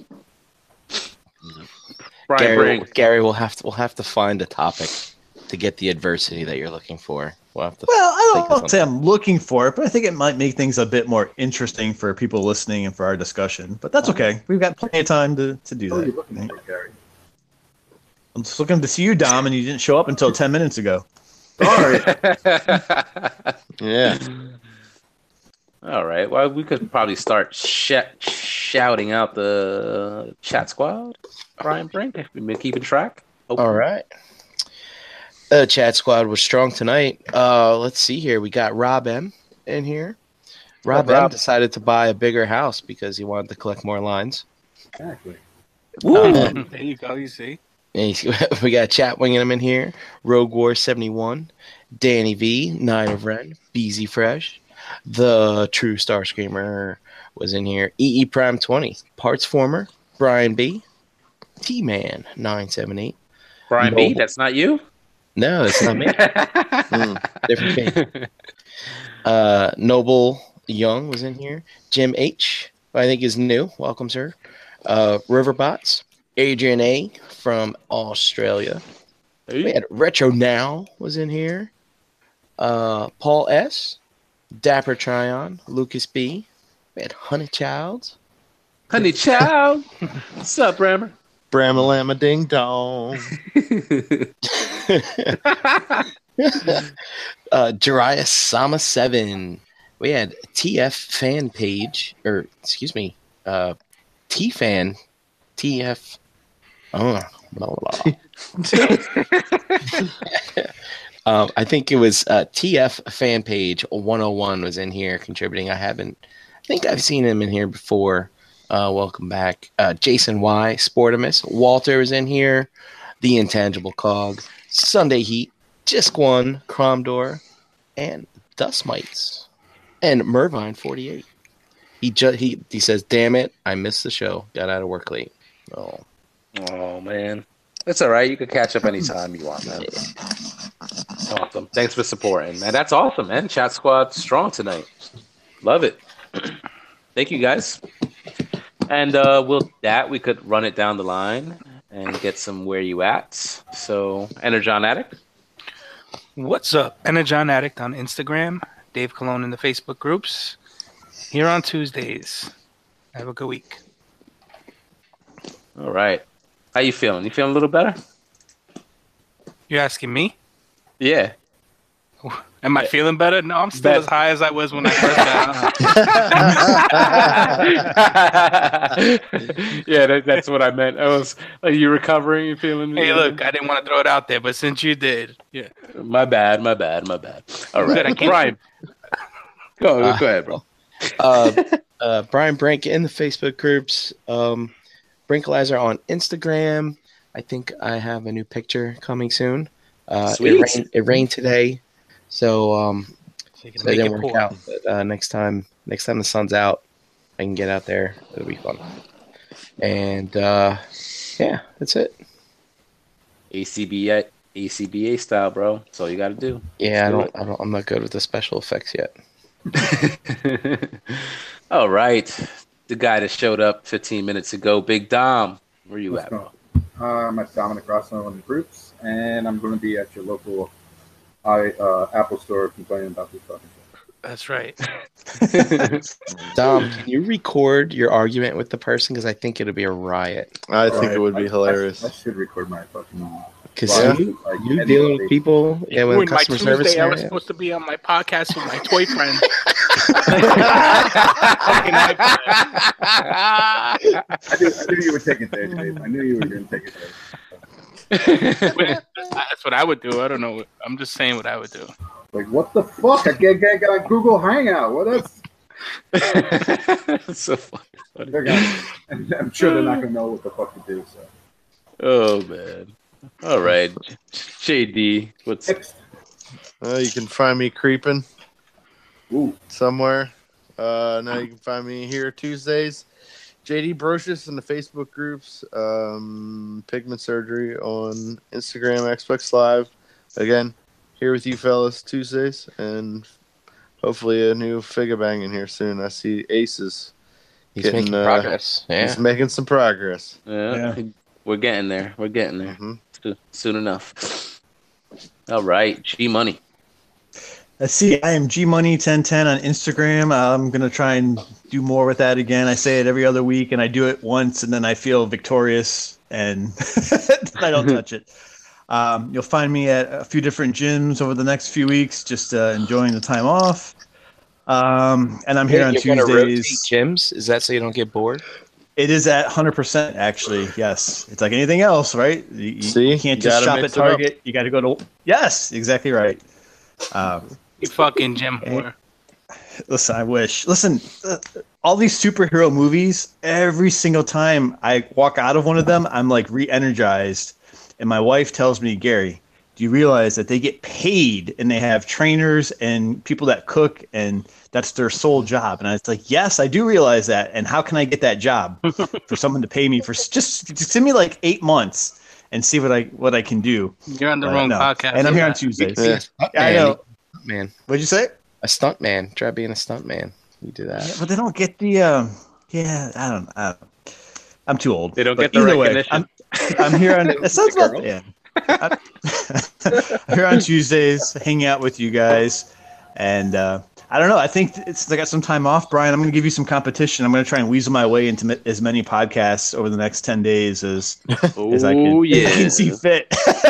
D: Gary, we'll have to find a topic to get the adversity that you're looking for.
A: I don't say I'm looking for it, but I think it might make things a bit more interesting for people listening and for our discussion. But that's okay. We've got plenty of time to do that.
F: You're looking for, Gary?
A: I'm just looking to see you, Dom, and you didn't show up until 10 minutes ago.
F: Sorry.
D: Yeah.
B: All right. Well, we could probably start shouting out the chat squad. Brian Brink, if we've been keeping track.
D: All right. Chat squad was strong tonight. Let's see here. We got Rob M in here. Rob M decided to buy a bigger house because he wanted to collect more lines.
F: Exactly.
C: There you go. You see.
D: And we got Chat winging him in here. Rogue War 71, Danny V, Nine of Ren, BZ Fresh, the True Star Screamer was in here. EE Prime 20, Parts Former, Brian B, T Man 978.
B: Brian B, that's not you?
D: No, it's not me. Different game. Noble Young was in here. Jim H, who I think is new. Welcome, sir. Riverbots. Adrian A from Australia.
B: Hey.
D: We had Retro Now was in here. Paul S. Dapper Tryon. Lucas B. We had Honey Childs.
B: Honey Child. What's up, Brammer?
E: Bramalama ding dong.
D: Jariah Sama 7. We had TF fan page, or excuse me, T-fan, TF. Oh, blah, blah, blah. I think it was TF fan page 101 was in here contributing. I think I've seen him in here before. Welcome back. Jason Y, Sportimus, Walter was in here. The Intangible Cog, Sunday Heat, Jisk One, Cromdor, and Dust Mites, and Mervine 48. He says, "Damn it, I missed the show. Got out of work late."
B: Oh man, it's all right. You can catch up anytime you want, man. Awesome. Thanks for supporting, man. That's awesome, man. Chat squad strong tonight. Love it. Thank you, guys. And we could run it down the line and get some where you at. So, Energon Addict.
C: What's up? Energon Addict on Instagram. Dave Cologne in the Facebook groups. Here on Tuesdays. Have a good week.
B: All right. How you feeling? You feeling a little better?
C: You're asking me?
B: Yeah.
C: Am I feeling better? No, I'm still as high as I was when I first got on.
B: Yeah, that's what I meant. Are you recovering? You feeling?
C: Hey, look, I didn't want to throw it out there, but since you did, yeah.
B: My bad. All right, Brian. Go ahead, bro.
D: Brian Brink in the Facebook groups. Brinkalizer on Instagram. I think I have a new picture coming soon. It rained today, so it didn't work out. But next time the sun's out, I can get out there. It'll be fun. And yeah, that's it.
B: ACBA style, bro. That's all you got to do.
D: Yeah, I'm not good with the special effects yet.
B: All right. The guy that showed up 15 minutes ago, Big Dom. Where you at, bro?
F: I'm at Dominic Rosso in the groups, and I'm going to be at your local Apple store complaining about this fucking shit.
C: That's right.
D: Dom, can you record your argument with the person? Because I think it'll be a riot.
E: I think it would be hilarious.
F: I should record my fucking...
D: Because you dealing with people, with customer service.
C: I was supposed to be on my podcast with my toy friend.
F: I knew you would take it there, Dave. I knew you were going to take it there.
C: That's what I would do. I don't know. I'm just saying what I would do.
F: Like, what the fuck? I got Google Hangout. What else?
B: That's so funny.
F: I'm sure they're not going to know what the fuck to do. So.
B: Oh, man. All right, JD, what's
F: next?
E: You can find me creeping somewhere. Now you can find me here Tuesdays. JD Brocious in the Facebook groups. Pigment Surgery on Instagram, Xbox Live. Again, here with you fellas Tuesdays, and hopefully a new figure bang in here soon. I see Aces.
D: He's making progress. Yeah.
E: He's making some progress.
B: Yeah. We're getting there. Mm-hmm. Soon enough. All right, G Money.
A: Let's see. I am G Money 1010 on Instagram. I'm gonna try and do more with that again. I say it every other week, and I do it once, and then I feel victorious, and I don't touch it. You'll find me at a few different gyms over the next few weeks, just enjoying the time off. And I'm here on
D: You're gonna rotate
A: Tuesdays.
D: gyms? Is that so you don't get bored?
A: It is at 100%, actually. Yes. It's like anything else, right?
E: See?
A: You can't
E: You
A: just
E: gotta
A: shop at
E: mix it up.
A: Target. You got to go to. Yes, exactly right.
C: You fucking gym whore.
A: Listen, I wish. Listen, all these superhero movies, every single time I walk out of one of them, I'm like re-energized. And my wife tells me, Gary, do you realize that they get paid and they have trainers and people that cook and that's their sole job? And I was like, yes, I do realize that. And how can I get that job for someone to pay me for just send me like 8 months and see what I can do.
C: You're on the wrong podcast.
A: And I'm here on Tuesdays.
E: Yeah.
A: I know.
D: Man,
A: What'd you say?
D: a stunt man. Try being a stunt man. You do that.
A: Yeah, but they don't get the. I don't. I'm too old.
B: They don't
A: But
B: get the
A: either way,
B: recognition.
A: I'm here on. It sounds about yeah. I'm here on Tuesdays, hanging out with you guys, and I don't know. I think I got some time off, Brian. I'm going to give you some competition. I'm going to try and weasel my way into as many podcasts over the next 10 days as I can see fit.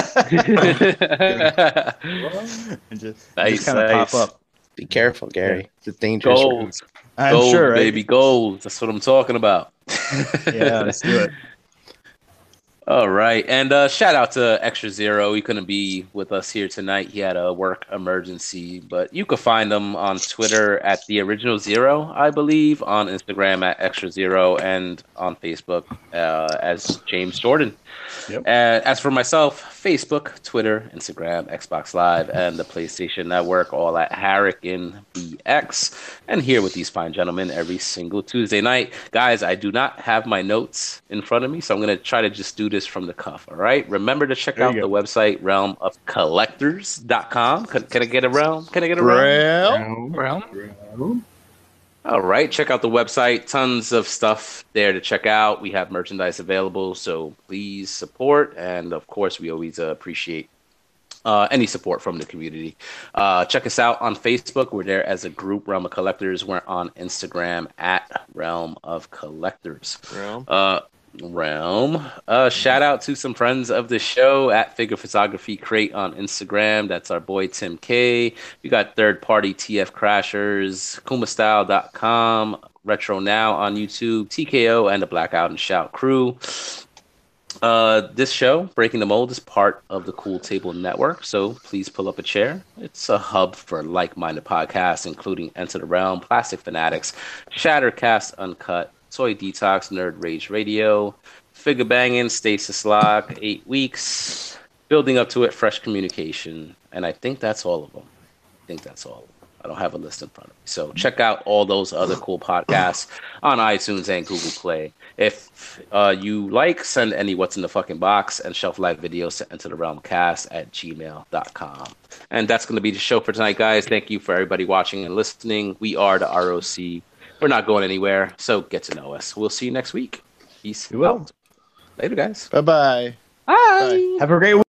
A: And just kind of pop up.
D: Be careful, Gary. It's a dangerous.
B: Gold.
A: I'm
B: Gold,
A: sure, right?
B: baby, gold. That's what I'm talking about.
A: Yeah, let's do it.
B: All right. And shout out to Extra Zero. He couldn't be with us here tonight. He had a work emergency, but you can find him on Twitter at The Original Zero, I believe, on Instagram at Extra Zero, and on Facebook as James Jordan.
A: Yep.
B: As for myself, Facebook, Twitter, Instagram, Xbox Live, and the PlayStation Network, all at Harrican BX. And here with these fine gentlemen every single Tuesday night. Guys, I do not have my notes in front of me, so I'm going to try to just do this from the cuff, all right? Remember to check out the website, realmofcollectors.com. Can I get a realm? Can I get a realm?
C: Realm?
B: All right, check out the website. Tons of stuff there to check out. We have merchandise available, so please support. And of course, we always appreciate any support from the community. Check us out on Facebook. We're there as a group, Realm of Collectors. We're on Instagram at Realm of Collectors. Realm. Shout out to some friends of the show at Figure Photography Crate on Instagram. That's our boy Tim K. We got third party TF Crashers, KumaStyle.com, Retro Now on YouTube, TKO, and the Blackout and Shout crew. This show, Breaking the Mold, is part of the Cool Table Network, so please pull up a chair. It's a hub for like-minded podcasts, including Enter the Realm, Plastic Fanatics, Shattercast Uncut, Toy Detox, Nerd Rage Radio, Figure Banging, Stasis Lock, 8 Weeks, Building Up to It, Fresh Communication, and I think that's all of them. I don't have a list in front of me. So check out all those other cool podcasts on iTunes and Google Play. If you send any What's in the Fucking Box and Shelf Life videos to entertherealmcast@gmail.com. And that's going to be the show for tonight, guys. Thank you for everybody watching and listening. We are the ROC. We're not going anywhere, so get to know us. We'll see you next week. Peace out. Later, guys.
E: Bye-bye.
B: Bye.
A: Have a great week.